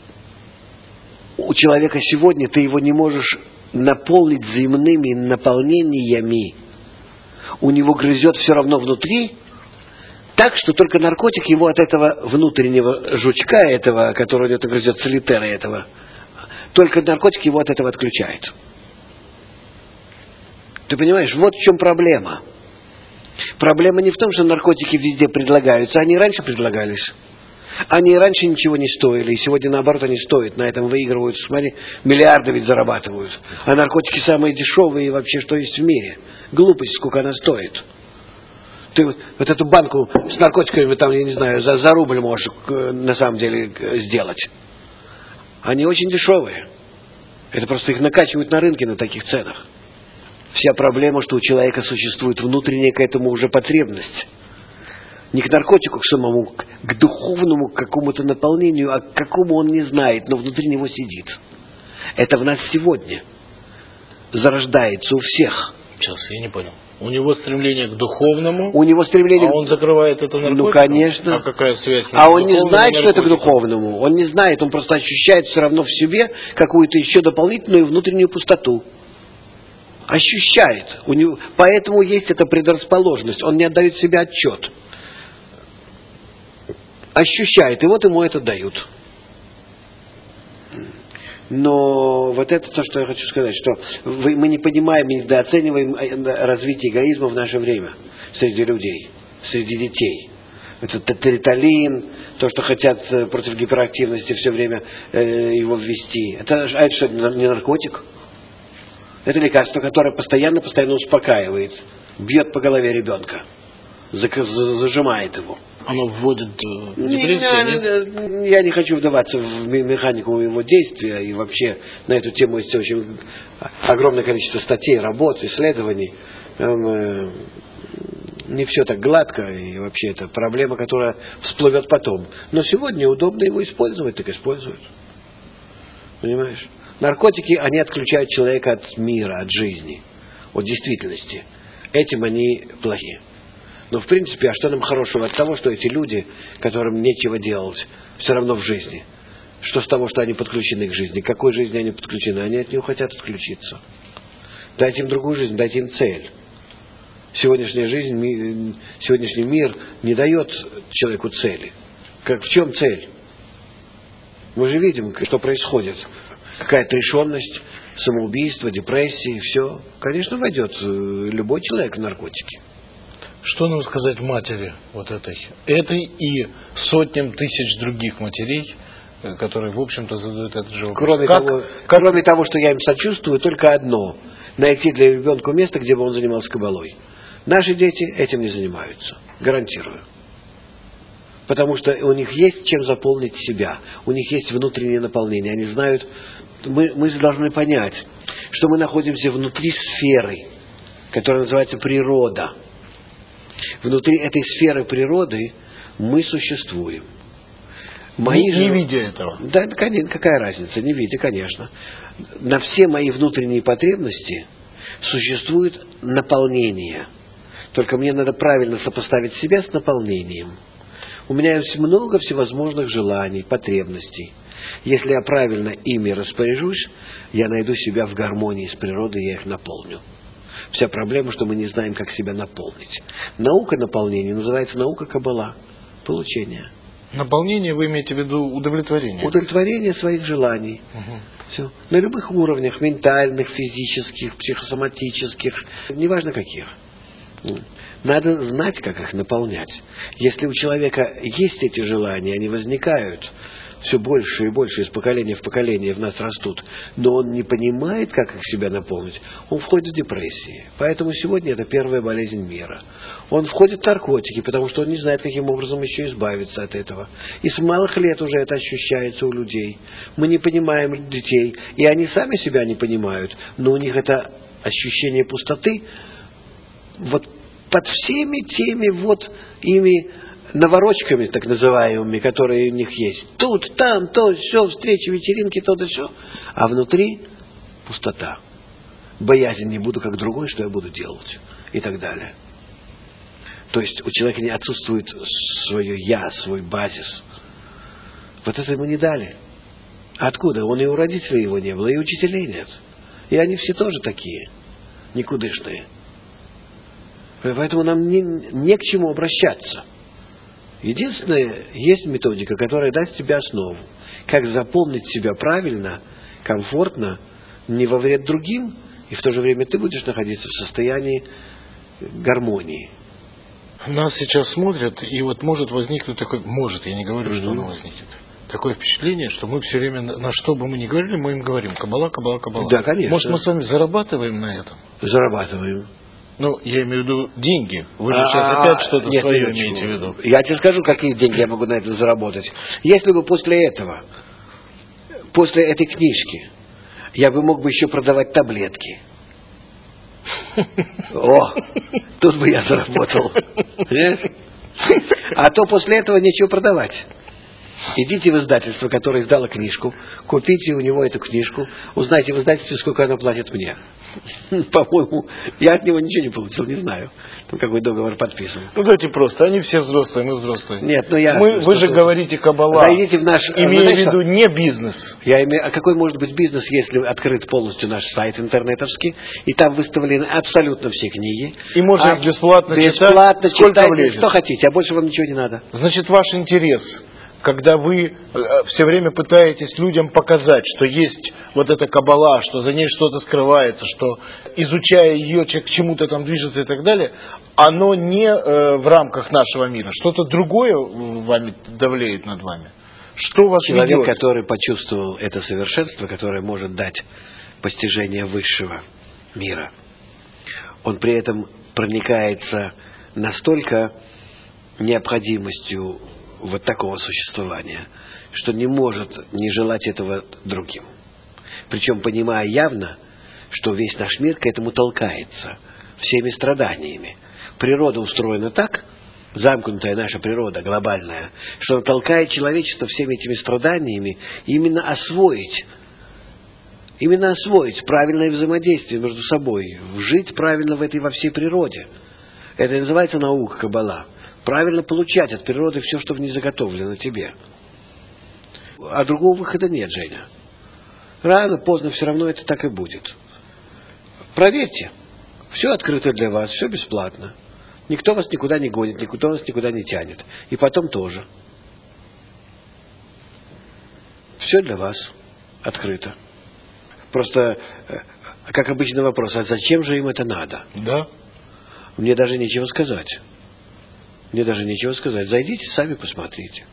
У человека сегодня ты его не можешь наполнить земными наполнениями. У него грызет все равно внутри, так, что только наркотик его от этого внутреннего жучка, этого, который у него грызет, солитера этого, только наркотик его от этого отключает. Ты понимаешь, вот в чем проблема. Проблема не в том, что наркотики везде предлагаются, они раньше предлагались. Они раньше ничего не стоили, и сегодня, наоборот, они стоят. На этом выигрывают, смотри, миллиарды ведь зарабатывают. А наркотики самые дешевые вообще, что есть в мире. Глупость, сколько она стоит. Ты вот, вот эту банку с наркотиками, там, я не знаю, за, за рубль можешь на самом деле сделать. Они очень дешевые. Это просто их накачивают на рынке на таких ценах. Вся проблема, что у человека существует внутренняя к этому уже потребность. Не к наркотику, к самому, к духовному какому-то наполнению, а к какому он не знает, но внутри него сидит. Это в нас сегодня зарождается у всех. Сейчас, я не понял. У него стремление к духовному, у него стремление... а он закрывает это наркотиком? Ну, конечно. А какая связь? А он не знает, что это к духовному. Он не знает, он просто ощущает все равно в себе какую-то еще дополнительную внутреннюю пустоту. Ощущает. У него... Поэтому есть эта предрасположенность. Он не отдает себе отчет. Ощущает, и вот ему это дают. Но вот это то, что я хочу сказать, что вы, мы не понимаем, мы недооцениваем развитие эгоизма в наше время среди людей, среди детей. Это тоталин, то, что хотят против гиперактивности все время э, его ввести. Это, а это что, не наркотик? Это лекарство, которое постоянно, постоянно успокаивает, бьет по голове ребенка, зажимает его. Оно вводит в депрессию? Я не хочу вдаваться в механику его действия, и вообще на эту тему есть очень огромное количество статей, работ, исследований. Не все так гладко, и вообще это проблема, которая всплывет потом. Но сегодня удобно его использовать, так используют. Понимаешь? Наркотики, они отключают человека от мира, от жизни, от действительности. Этим они плохие. Но в принципе, а что нам хорошего от того, что эти люди, которым нечего делать, все равно в жизни? Что с того, что они подключены к жизни? К какой жизни они подключены? Они от нее хотят отключиться. Дайте им другую жизнь, дайте им цель. Сегодняшняя жизнь, сегодняшний мир не дает человеку цели. Как, в чем цель? Мы же видим, что происходит. Какая-то решенность, самоубийство, депрессия, все. Конечно, войдет любой человек в наркотики. Что нам сказать матери вот этой, этой и сотням тысяч других матерей, которые, в общем-то, задают этот же вопрос? Кроме, как, того, как... кроме того, что я им сочувствую, только одно. Найти для ребенка место, где бы он занимался кабалой. Наши дети этим не занимаются. Гарантирую. Потому что у них есть чем заполнить себя. У них есть внутреннее наполнение. Они знают... Мы, мы должны понять, что мы находимся внутри сферы, которая называется природа. Внутри этой сферы природы мы существуем. Мои не, же... не видя этого. Да, какая разница, не видя, конечно. На все мои внутренние потребности существует наполнение. Только мне надо правильно сопоставить себя с наполнением. У меня есть много всевозможных желаний, потребностей. Если я правильно ими распоряжусь, я найду себя в гармонии с природой, я их наполню. Вся проблема, что мы не знаем, как себя наполнить. Наука наполнения называется наука Каббала. Получение. Наполнение вы имеете в виду удовлетворение? Удовлетворение своих желаний. Угу. Все. На любых уровнях, ментальных, физических, психосоматических, неважно каких. Надо знать, как их наполнять. Если у человека есть эти желания, они возникают все больше и больше, из поколения в поколение в нас растут, но он не понимает, как их себя наполнить, он входит в депрессии. Поэтому сегодня это первая болезнь мира. Он входит в наркотики, потому что он не знает, каким образом еще избавиться от этого. И с малых лет уже это ощущается у людей. Мы не понимаем детей, и они сами себя не понимают, но у них это ощущение пустоты вот под всеми теми вот ими наворочками, так называемыми, которые у них есть. Тут, там, то, все, встречи, вечеринки, то да все. А внутри пустота. Боязнь, не буду как другой, что я буду делать. И так далее. То есть у человека не отсутствует свое «я», свой базис. Вот это ему не дали. А откуда? Он и у родителей его не было, и учителей нет. И они все тоже такие, никудышные. Поэтому нам не, не к чему обращаться. Единственное, есть методика, которая даст тебе основу. Как заполнить себя правильно, комфортно, не во вред другим, и в то же время ты будешь находиться в состоянии гармонии. Нас сейчас смотрят, и вот может возникнуть такой, может, я не говорю, что оно возникнет, такое впечатление, что мы все время, на что бы мы ни говорили, мы им говорим, каббала, каббала, каббала. Да, конечно. Может, мы с вами зарабатываем на этом? Зарабатываем. Ну, я имею в виду деньги. Вы же сейчас опять что-то свое имеете в виду. Я тебе скажу, какие деньги я могу на это заработать. Если бы после этого, после этой книжки, я бы мог бы еще продавать таблетки. О, тут бы я заработал. А то после этого нечего продавать. Идите в издательство, которое издало книжку, купите у него эту книжку, узнайте в издательстве, сколько оно платит мне. По-моему, я от него ничего не получил, не знаю. Там какой договор подписан. Ну, давайте просто, они все взрослые, мы взрослые. Нет, ну я... Мы, вы же говорите каббала, зайдите в наш... имея в виду не бизнес. Я имею... А какой может быть бизнес, если открыт полностью наш сайт интернетовский, и там выставлены абсолютно все книги. И можно а их бесплатно, бесплатно читать, сколько читать, влезет. что хотите, а больше вам ничего не надо. Значит, ваш интерес, когда вы все время пытаетесь людям показать, что есть вот эта каббала, что за ней что-то скрывается, что изучая ее, человек к чему-то там движется и так далее, оно не э, в рамках нашего мира. Что-то другое вами давлеет над вами. Что вас Человек, ведет? который почувствовал это совершенство, которое может дать постижение высшего мира, он при этом проникается настолько необходимостью вот такого существования, что не может не желать этого другим. Причем понимая явно, что весь наш мир к этому толкается всеми страданиями. Природа устроена так, замкнутая наша природа, глобальная, что она толкает человечество всеми этими страданиями именно освоить, именно освоить правильное взаимодействие между собой, жить правильно в этой во всей природе. Это и называется наука каббала. Правильно получать от природы все, что в ней заготовлено тебе. А другого выхода нет, Женя. Рано, поздно все равно это так и будет. Проверьте. Все открыто для вас, все бесплатно. Никто вас никуда не гонит, никто вас никуда не тянет. И потом тоже. Все для вас открыто. Просто, как обычный вопрос, а зачем же им это надо? Да. Мне даже нечего сказать. Мне даже нечего сказать. Зайдите, сами посмотрите.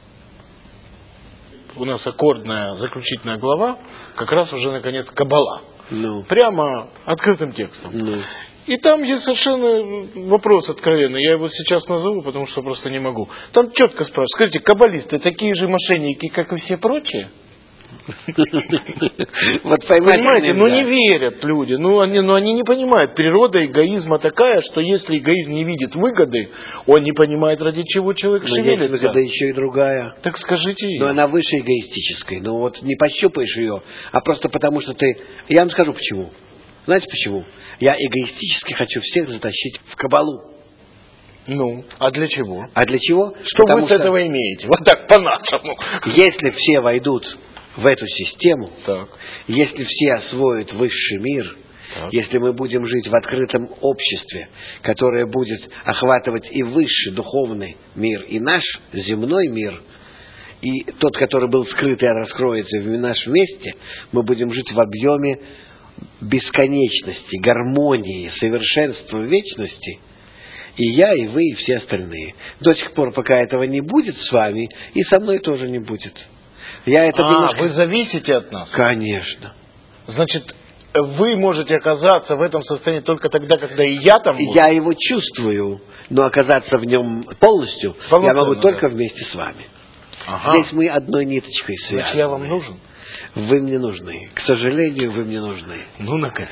У нас аккордная заключительная глава, как раз уже, наконец, каббала. Ну. Прямо открытым текстом. Ну. И там есть совершенно вопрос откровенный. Я его сейчас назову, потому что просто не могу. Там четко спрашивают. Скажите, каббалисты такие же мошенники, как и все прочие? Вот понимаете, ну не верят люди, ну они, ну они не понимают. Природа эгоизма такая, что если эгоизм не видит выгоды, он не понимает, ради чего человек но шевелится. есть выгода еще и другая. Так скажите ее. Но она выше эгоистической. Ну вот не пощупаешь ее, а просто потому что ты... Я вам скажу почему. Знаете почему? Я эгоистически хочу всех затащить в каббалу. Ну, а для чего? А для чего? Что Потому вы с что этого имеете? Вот так, по-нашему. Если все войдут в эту систему, так. если все освоят высший мир, так. если мы будем жить в открытом обществе, которое будет охватывать и высший духовный мир, и наш земной мир, и тот, который был скрыт и раскроется в наш вместе, мы будем жить в объеме бесконечности, гармонии, совершенства, вечности. И я, и вы, и все остальные. До тех пор, пока этого не будет с вами, и со мной тоже не будет. Я это а, немножко... вы зависите от нас? Конечно. Значит, вы можете оказаться в этом состоянии только тогда, когда и я там буду? Я его чувствую, но оказаться в нем полностью я могу только да. вместе с вами. Ага. Здесь мы одной ниточкой связаны. Значит, я вам нужен? Вы мне нужны. К сожалению, вы мне нужны. Ну, наконец.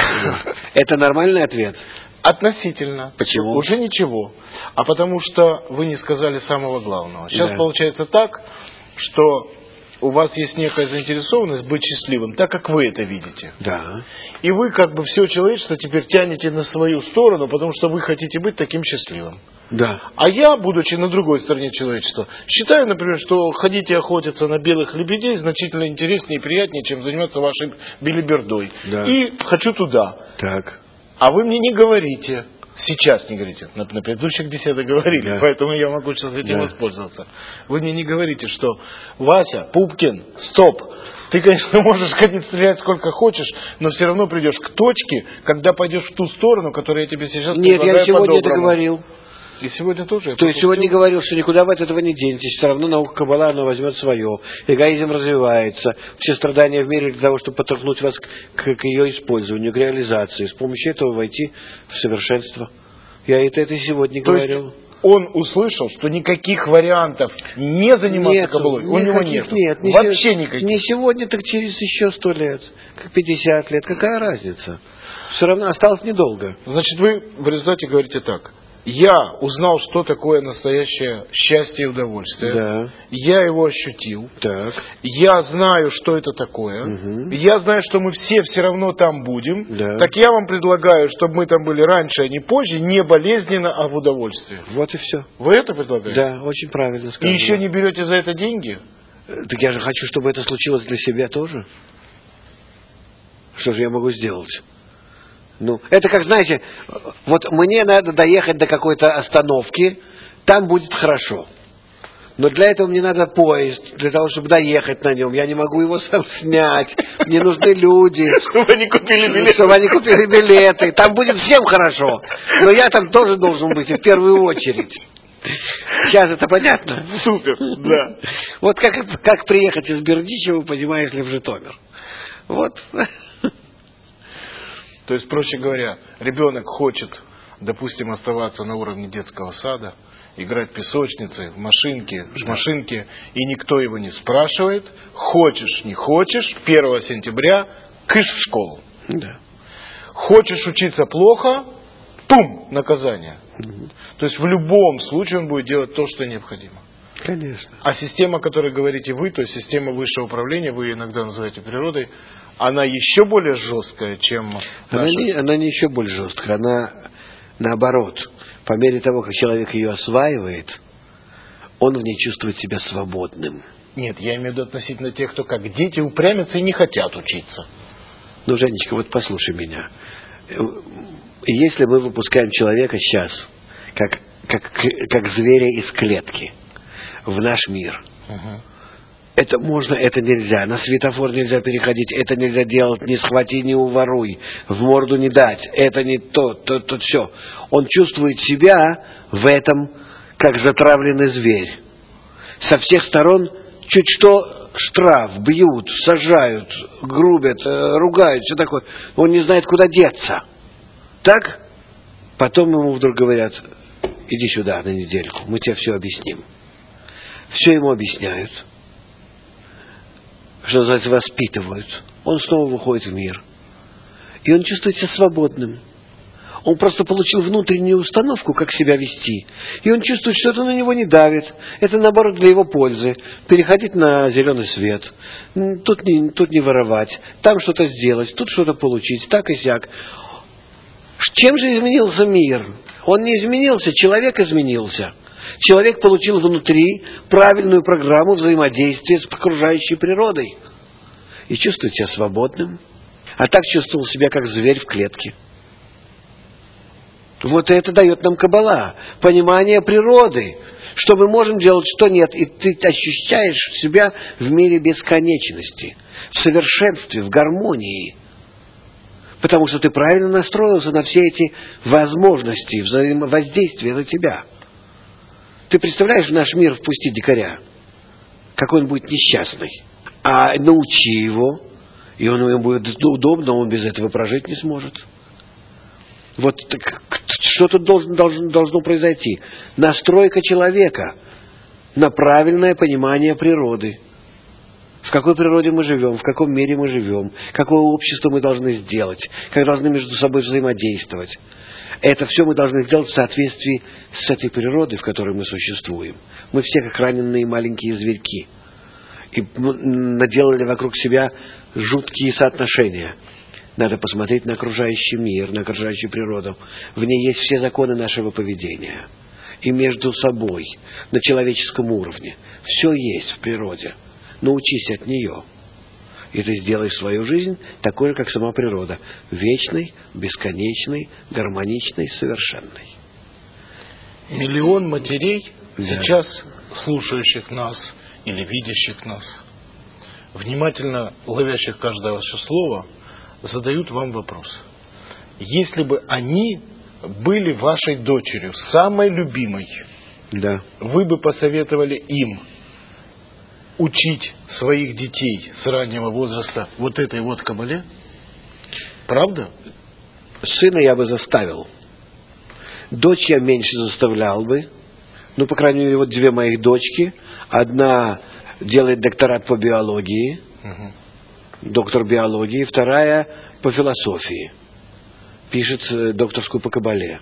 Это нормальный ответ? Относительно. Почему? Уже ничего. А потому что вы не сказали самого главного. Сейчас да. получается так, что у вас есть некая заинтересованность быть счастливым, так как вы это видите. Да. И вы как бы все человечество теперь тянете на свою сторону, потому что вы хотите быть таким счастливым. Да. А я, будучи на другой стороне человечества, считаю, например, что ходить и охотиться на белых лебедей значительно интереснее и приятнее, чем заниматься вашей белибердой. Да. И хочу туда. Так. А вы мне не говорите, сейчас не говорите, на, на предыдущих беседах говорили, да. Поэтому я могу сейчас этим да. воспользоваться. Вы мне не говорите, что Вася, Пупкин, стоп, ты, конечно, можешь ходить стрелять сколько хочешь, но все равно придешь к точке, когда пойдешь в ту сторону, которую я тебе сейчас Нет, предлагаю я сегодня по-доброму. это говорил. И сегодня тоже. То есть сегодня говорил, что никуда вы от этого не денетесь, все равно наука Каббала, она возьмет свое. Эгоизм развивается, все страдания в мире для того, чтобы подтолкнуть вас к, к ее использованию, к реализации, с помощью этого войти в совершенство. Я это, это сегодня То говорил. Есть он услышал, что никаких вариантов не заниматься Нету, Каббалой у него нет. Нет, не вообще се... никаких. Не сегодня, так через еще сто лет, как пятьдесят лет, какая разница? Все равно осталось недолго. Значит, вы в результате говорите так. Я узнал, что такое настоящее счастье и удовольствие. Да. Я его ощутил. Так. Я знаю, что это такое. Угу. Я знаю, что мы все все равно там будем. Да. Так я вам предлагаю, чтобы мы там были раньше, а не позже, не болезненно, а в удовольствие. Вот и все. Вы это предлагаете? Да, очень правильно сказано. И еще не берете за это деньги? Так я же хочу, чтобы это случилось для себя тоже. Что же я могу сделать? Ну, это как, знаете, вот мне надо доехать до какой-то остановки, там будет хорошо. Но для этого мне надо поезд, для того, чтобы доехать на нем. Я не могу его сам снять. Мне нужны люди. Чтобы они купили билеты. Чтобы они купили билеты. Там будет всем хорошо. Но я там тоже должен быть в первую очередь. Сейчас это понятно? Супер, да. Вот как, как приехать из Бердичева, понимаешь ли, в Житомир. Вот. То есть, проще говоря, ребенок хочет, допустим, оставаться на уровне детского сада, играть в песочнице, в машинке, в машинке, и никто его не спрашивает, хочешь, не хочешь, первого сентября кыш в школу. Да. Хочешь учиться плохо, пум, наказание. Угу. То есть в любом случае он будет делать то, что необходимо. Конечно. А система, о которой говорите вы, то есть система высшего управления, вы ее иногда называете природой, она еще более жесткая, чем она наша? Не, она не еще более жесткая, она наоборот. По мере того, как человек ее осваивает, он в ней чувствует себя свободным. Нет, я имею в виду относительно тех, кто как дети упрямятся и не хотят учиться. Ну, Женечка, вот послушай меня. Если мы выпускаем человека сейчас, как, как, как зверя из клетки, в наш мир, угу. Это можно, это нельзя. На светофор нельзя переходить, это нельзя делать, не схвати, не уворуй, в морду не дать, это не то, то, то, все. Он чувствует себя в этом, как затравленный зверь. Со всех сторон чуть что штраф, бьют, сажают, грубят, ругают, все такое. Он не знает, куда деться. Так? Потом ему вдруг говорят, иди сюда на недельку, мы тебе все объясним. Все ему объясняют. Что называется, воспитывают. Он снова выходит в мир. И он чувствует себя свободным. Он просто получил внутреннюю установку, как себя вести. И он чувствует, что это на него не давит. Это, наоборот, для его пользы. Переходить на зеленый свет. Тут не, тут не воровать. Там что-то сделать. Тут что-то получить. Так и сяк. Чем же изменился мир? Он не изменился, человек изменился. Человек получил внутри правильную программу взаимодействия с окружающей природой. И чувствует себя свободным. А так чувствовал себя, как зверь в клетке. Вот это дает нам Каббала. Понимание природы. Что мы можем делать, что нет. И ты ощущаешь себя в мире бесконечности. В совершенстве, в гармонии. Потому что ты правильно настроился на все эти возможности, взаимовоздействия на тебя. Ты представляешь, в наш мир впустить дикаря? Какой он будет несчастный. А научи его, и он ему будет удобно, он без этого прожить не сможет. Вот так, что тут должно, должно, должно произойти? Настройка человека на правильное понимание природы. В какой природе мы живем, в каком мире мы живем, какое общество мы должны сделать, как должны между собой взаимодействовать. Это все мы должны сделать в соответствии с этой природой, в которой мы существуем. Мы все как раненые маленькие зверьки. И наделали вокруг себя жуткие соотношения. Надо посмотреть на окружающий мир, на окружающую природу. В ней есть все законы нашего поведения. И между собой, на человеческом уровне. Все есть в природе. Научись от нее. И ты сделаешь свою жизнь такой же, как сама природа. Вечной, бесконечной, гармоничной, совершенной. Миллион матерей, да. Сейчас слушающих нас или видящих нас, внимательно ловящих каждое ваше слово, задают вам вопрос. Если бы они были вашей дочерью, самой любимой, Да. вы бы посоветовали им учить своих детей с раннего возраста вот этой вот кабале? Правда? Сына я бы заставил. Дочь я меньше заставлял бы. Ну, по крайней мере, вот две моих дочки. Одна делает докторат по биологии, Угу. доктор биологии, вторая по философии. Пишет э, докторскую по кабале.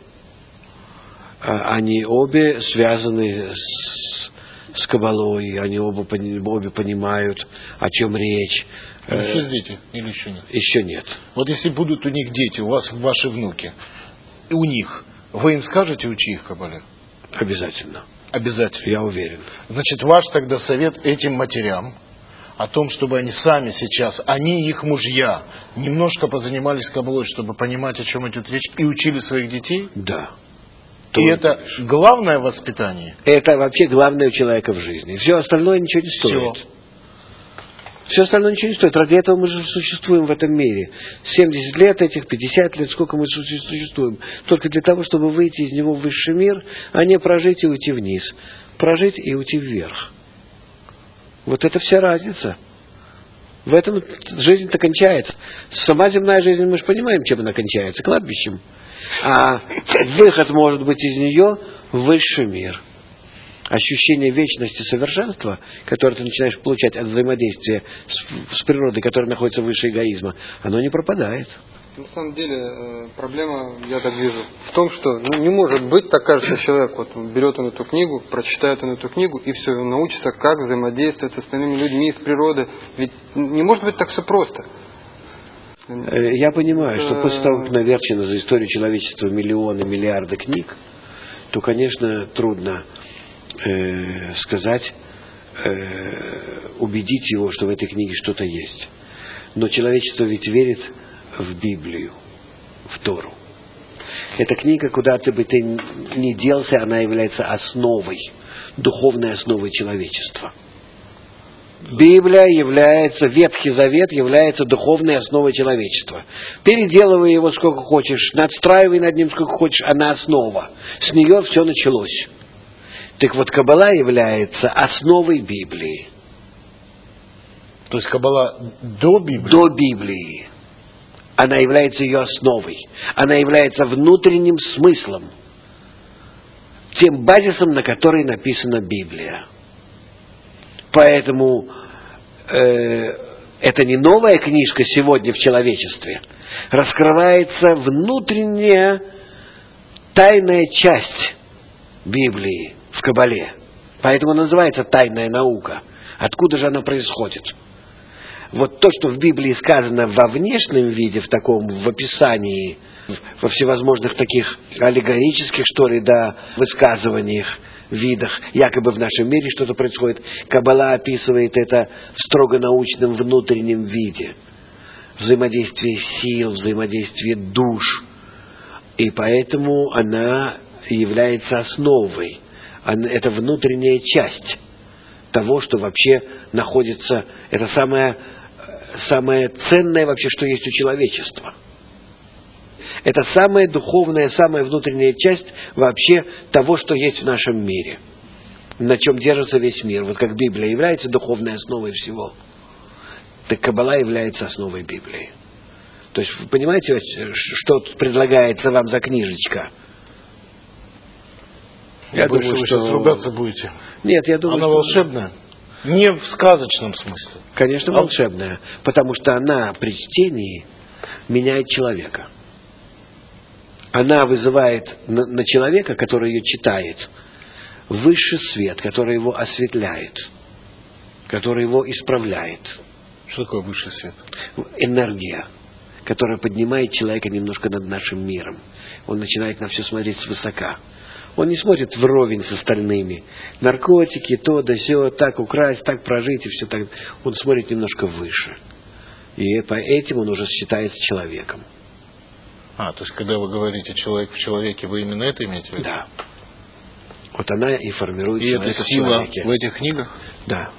А, они обе связаны с, с кабалой, они оба, пони- обе понимают, о чем речь. А Э, еще есть дети или еще нет? еще нет. Вот если будут у них дети, у вас ваши внуки, и у них, вы им скажете учи их кабале? Обязательно. Обязательно. Я уверен. Значит, ваш тогда совет этим матерям о том, чтобы они сами сейчас, они и их мужья, немножко позанимались кабалой, чтобы понимать, о чем идет речь, и учили своих детей? Да. И Только это лишь. главное воспитание? Это вообще главное у человека в жизни. Все остальное ничего не стоит. Все. Все остальное ничего не стоит. Ради этого мы же существуем в этом мире. семьдесят лет этих, пятьдесят лет, сколько мы существуем. Только для того, чтобы выйти из него в высший мир, а не прожить и уйти вниз. Прожить и уйти вверх. Вот это вся разница. В этом жизнь-то кончается. Сама земная жизнь, мы же понимаем, чем она кончается. Кладбищем. А выход может быть из нее в высший мир. Ощущение вечности совершенства, которое ты начинаешь получать от взаимодействия с, с природой, которая находится выше эгоизма, оно не пропадает. На самом деле э, проблема, я так вижу, в том, что ну, не может быть, так кажется, человек вот берет он эту книгу, прочитает он эту книгу и все, он научится, как взаимодействовать с остальными людьми из природы. Ведь не может быть так все просто. Я понимаю, что Это... после того, как наверчено за историю человечества миллионы, миллиарды книг, то, конечно, трудно э, сказать, э, убедить его, что в этой книге что-то есть. Но человечество ведь верит в Библию, в Тору. Эта книга, куда ты бы ты ни делся, она является основой, духовной основой человечества. Библия является, Ветхий Завет является духовной основой человечества. Переделывай его сколько хочешь, надстраивай над ним сколько хочешь, она основа. С нее все началось. Так вот, Каббала является основой Библии. То есть каббала до Библии? До Библии. Она является ее основой. Она является внутренним смыслом. Тем базисом, на который написана Библия. Поэтому э, это не новая книжка сегодня в человечестве. Раскрывается внутренняя тайная часть Библии в Каббале. Поэтому она называется тайная наука. Откуда же она происходит? Вот то, что в Библии сказано во внешнем виде, в таком, в описании, во всевозможных таких аллегорических, что ли, да, высказываниях, видах, якобы в нашем мире что-то происходит. Каббала описывает это в строго научном внутреннем виде. Взаимодействие сил, взаимодействие душ. И поэтому она является основой. Это внутренняя часть того, что вообще находится, это самое, самое ценное вообще, что есть у человечества. Это самая духовная, самая внутренняя часть вообще того, что есть в нашем мире. На чем держится весь мир. Вот как Библия является духовной основой всего, так Каббала является основой Библии. То есть, вы понимаете, что предлагается вам за книжечка? Я думаю, что вы сейчас ругаться будете. Нет, я думаю, она что... волшебная. Не в сказочном смысле. Конечно, а... волшебная. Потому что она при чтении меняет человека. Она вызывает на, на человека, который ее читает, высший свет, который его осветляет, который его исправляет. Что такое высший свет? Энергия, которая поднимает человека немножко над нашим миром. Он начинает на все смотреть свысока. Он не смотрит вровень с остальными. Наркотики, то да сё, так украсть, так прожить и все так. Он смотрит немножко выше. И по этим он уже считается человеком. А, то есть, когда вы говорите «человек в человеке», вы именно это имеете в виду? Да. Вот она и формирует и человека это сила в человеке. в этих книгах? Да.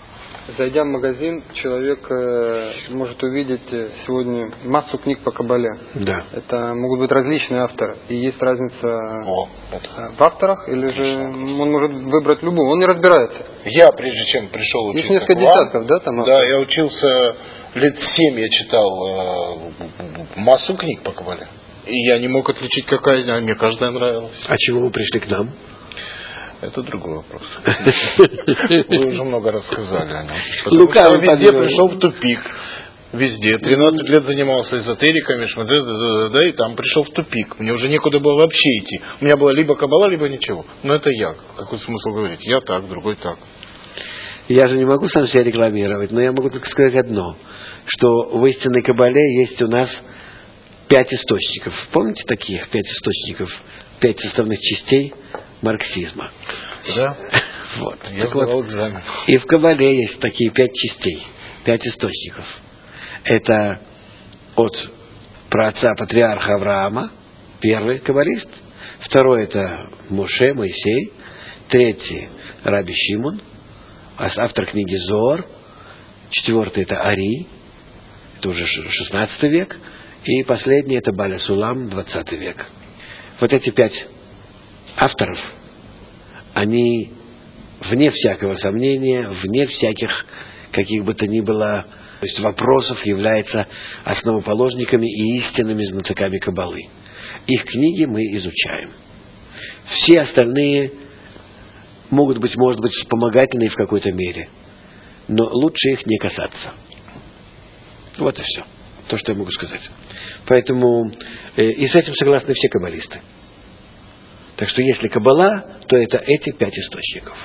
Зайдя в магазин, человек э, может увидеть сегодня массу книг по Кабале. Да. Это могут быть различные авторы. И есть разница О, это... в авторах, или же он может выбрать любого. Он не разбирается. Я, прежде чем пришел учиться Есть несколько к вам, десятков, да, там авторов? да, я учился лет семь, я читал э, массу книг по Кабале. И я не мог отличить, какая из них, а мне каждая нравилась. А чего вы пришли к нам? Это другой вопрос. Вы уже много рассказали о нем. Лукавый Я везде подвел. пришел в тупик. Везде. тринадцать лет занимался эзотериками, да, и там пришел в тупик. Мне уже некуда было вообще идти. У меня была либо кабала, либо ничего. Но это я. Какой смысл говорить? Я так, другой так. Я же не могу сам себя рекламировать, но я могу только сказать одно, что в истинной кабале есть у нас пять источников. Помните таких пять источников, пять составных частей марксизма? Да? Вот. Я сдавал вот, экзамен. И в кабале есть такие пять частей, пять источников. Это от праотца патриарха Авраама, первый каббалист. Второй это Моше, Моисей. Третий Раби Шимон, автор книги Зоар. Четвертый это Ари, это уже шестнадцатый век. И последний это Баля Сулам, двадцатый век. Вот эти пять авторов, они вне всякого сомнения, вне всяких каких бы то ни было, то есть вопросов, являются основоположниками и истинными знатоками каббалы. Их книги мы изучаем. Все остальные могут быть, может быть, вспомогательные в какой-то мере, но лучше их не касаться. Вот и все. То, что я могу сказать. Поэтому э, и с этим согласны все каббалисты. Так что если каббала, то это эти пять источников.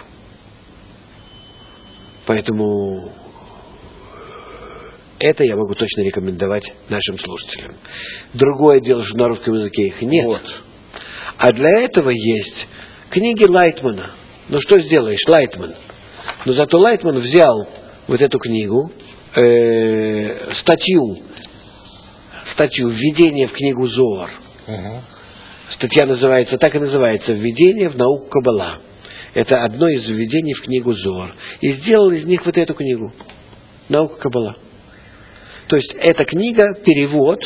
Поэтому это я могу точно рекомендовать нашим слушателям. Другое дело, что на русском языке их нет. Вот. А для этого есть книги Лайтмана. Ну что сделаешь, Лайтман? Но зато Лайтман взял вот эту книгу, э, статью, статью «Введение в книгу Зоар». Угу. Статья называется, так и называется, «Введение в науку Каббала». Это одно из введений в книгу Зоар. И сделал из них вот эту книгу «Наука Каббала». То есть эта книга – перевод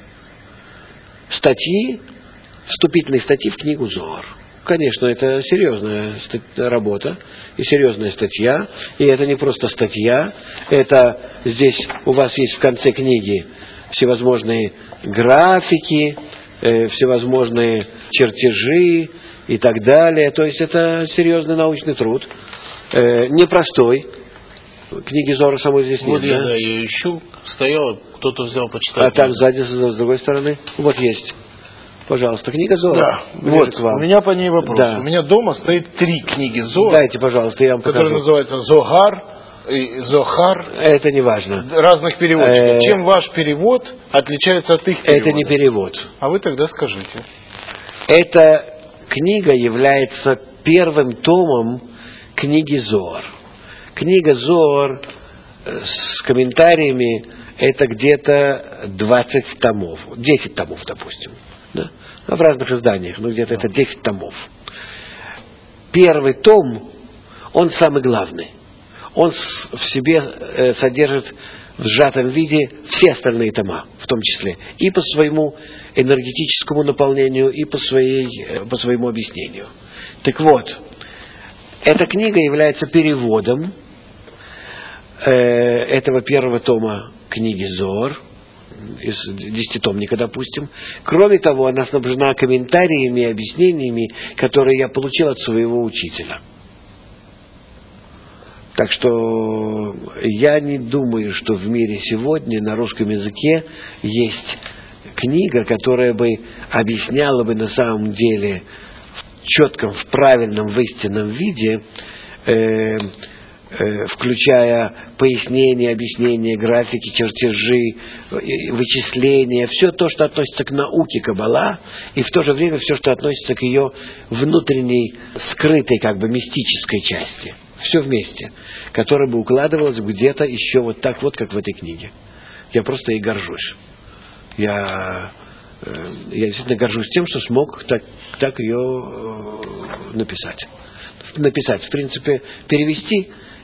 статьи, вступительной статьи в книгу Зоар. Конечно, это серьезная работа и серьезная статья. И это не просто статья. Это здесь у вас есть в конце книги всевозможные графики, э, всевозможные чертежи и так далее. То есть это серьезный научный труд. Э, непростой. Книги Зоара самой здесь нет. Вот я, да? да, я ищу, стояла, кто-то взял почитать. А там сзади, с другой стороны, вот есть. Пожалуйста, книга Зоар. Да, Вот вот, у меня по ней вопрос. Да. У меня дома стоит три книги Зоар, Дайте, пожалуйста, я вам которые покажу. называются Зогар и Зохар, Это не важно. разных переводчиков. Э, Чем ваш перевод отличается от их перевода? Это не перевод. А вы тогда скажите. Эта книга является первым томом книги Зоар. Книга Зоар с комментариями это где-то двадцать томов, десять томов, допустим. Да? В разных изданиях, но где-то это десять томов. Первый том, он самый главный. Он в себе содержит в сжатом виде все остальные тома, в том числе, и по своему энергетическому наполнению, и по, своей, по своему объяснению. Так вот, эта книга является переводом э, этого первого тома книги Зоар, из десятитомника, допустим. Кроме того, она снабжена комментариями и объяснениями, которые я получил от своего учителя. Так что я не думаю, что в мире сегодня на русском языке есть книга, которая бы объясняла бы на самом деле в четком, в правильном, в истинном виде, э, э, включая пояснения, объяснения, графики, чертежи, вычисления, все то, что относится к науке Каббала, и в то же время все, что относится к ее внутренней, скрытой, как бы мистической части. Все вместе, которое бы укладывалось где-то еще вот так вот, как в этой книге. Я просто ей горжусь. Я, я действительно горжусь тем, что смог так, так ее написать. Написать, в принципе, перевести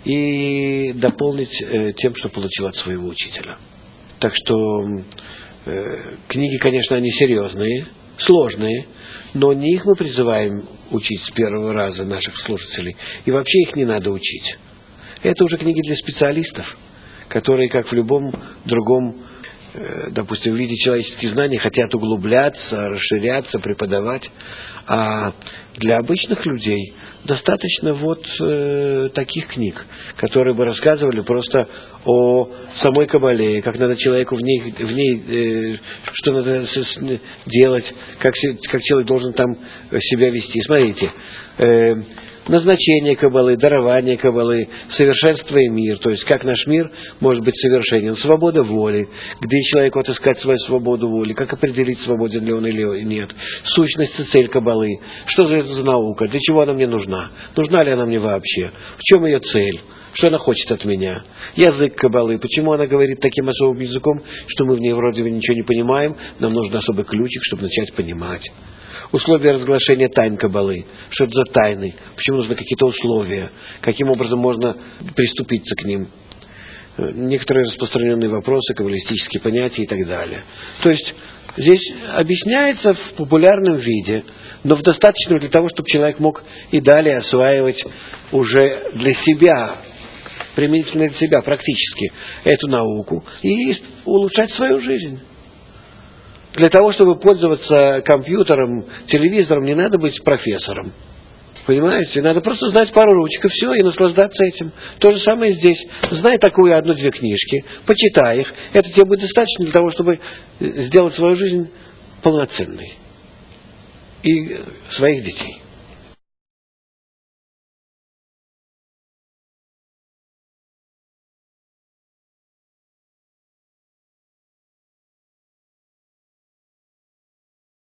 и дополнить э, тем, что получил от своего учителя. Так что э, книги, конечно, они серьезные, сложные, но не их мы призываем учить с первого раза наших слушателей, и вообще их не надо учить. Это уже книги для специалистов, которые, как в любом другом, э, допустим, виде человеческих знаний, хотят углубляться, расширяться, преподавать. А для обычных людей достаточно вот э, таких книг, которые бы рассказывали просто о самой Кабале, как надо человеку в ней, в ней э, что надо делать, как, как человек должен там себя вести. Смотрите, э, назначение Кабалы, дарование Кабалы, совершенство и мир, то есть как наш мир может быть совершенен, свобода воли, где человеку отыскать свою свободу воли, как определить, свободен ли он или нет, сущность и цель Кабалы, что же это за наука, для чего она мне нужна, нужна ли она мне вообще, в чем ее цель, что она хочет от меня, язык Кабалы, почему она говорит таким особым языком, что мы в ней вроде бы ничего не понимаем, нам нужен особый ключик, чтобы начать понимать. Условия разглашения тайн Кабалы. Что это за тайны? Почему нужны какие-то условия? Каким образом можно приступиться к ним? Некоторые распространенные вопросы, каббалистические понятия и так далее. То есть здесь объясняется в популярном виде, но в достаточном для того, чтобы человек мог и далее осваивать уже для себя, применительно для себя практически эту науку и улучшать свою жизнь. Для того, чтобы пользоваться компьютером, телевизором, не надо быть профессором. Понимаете? Надо просто знать пару ручек, и все, и наслаждаться этим. То же самое здесь. Знай такую одну-две книжки, почитай их. Это тебе будет достаточно для того, чтобы сделать свою жизнь полноценной. И своих детей.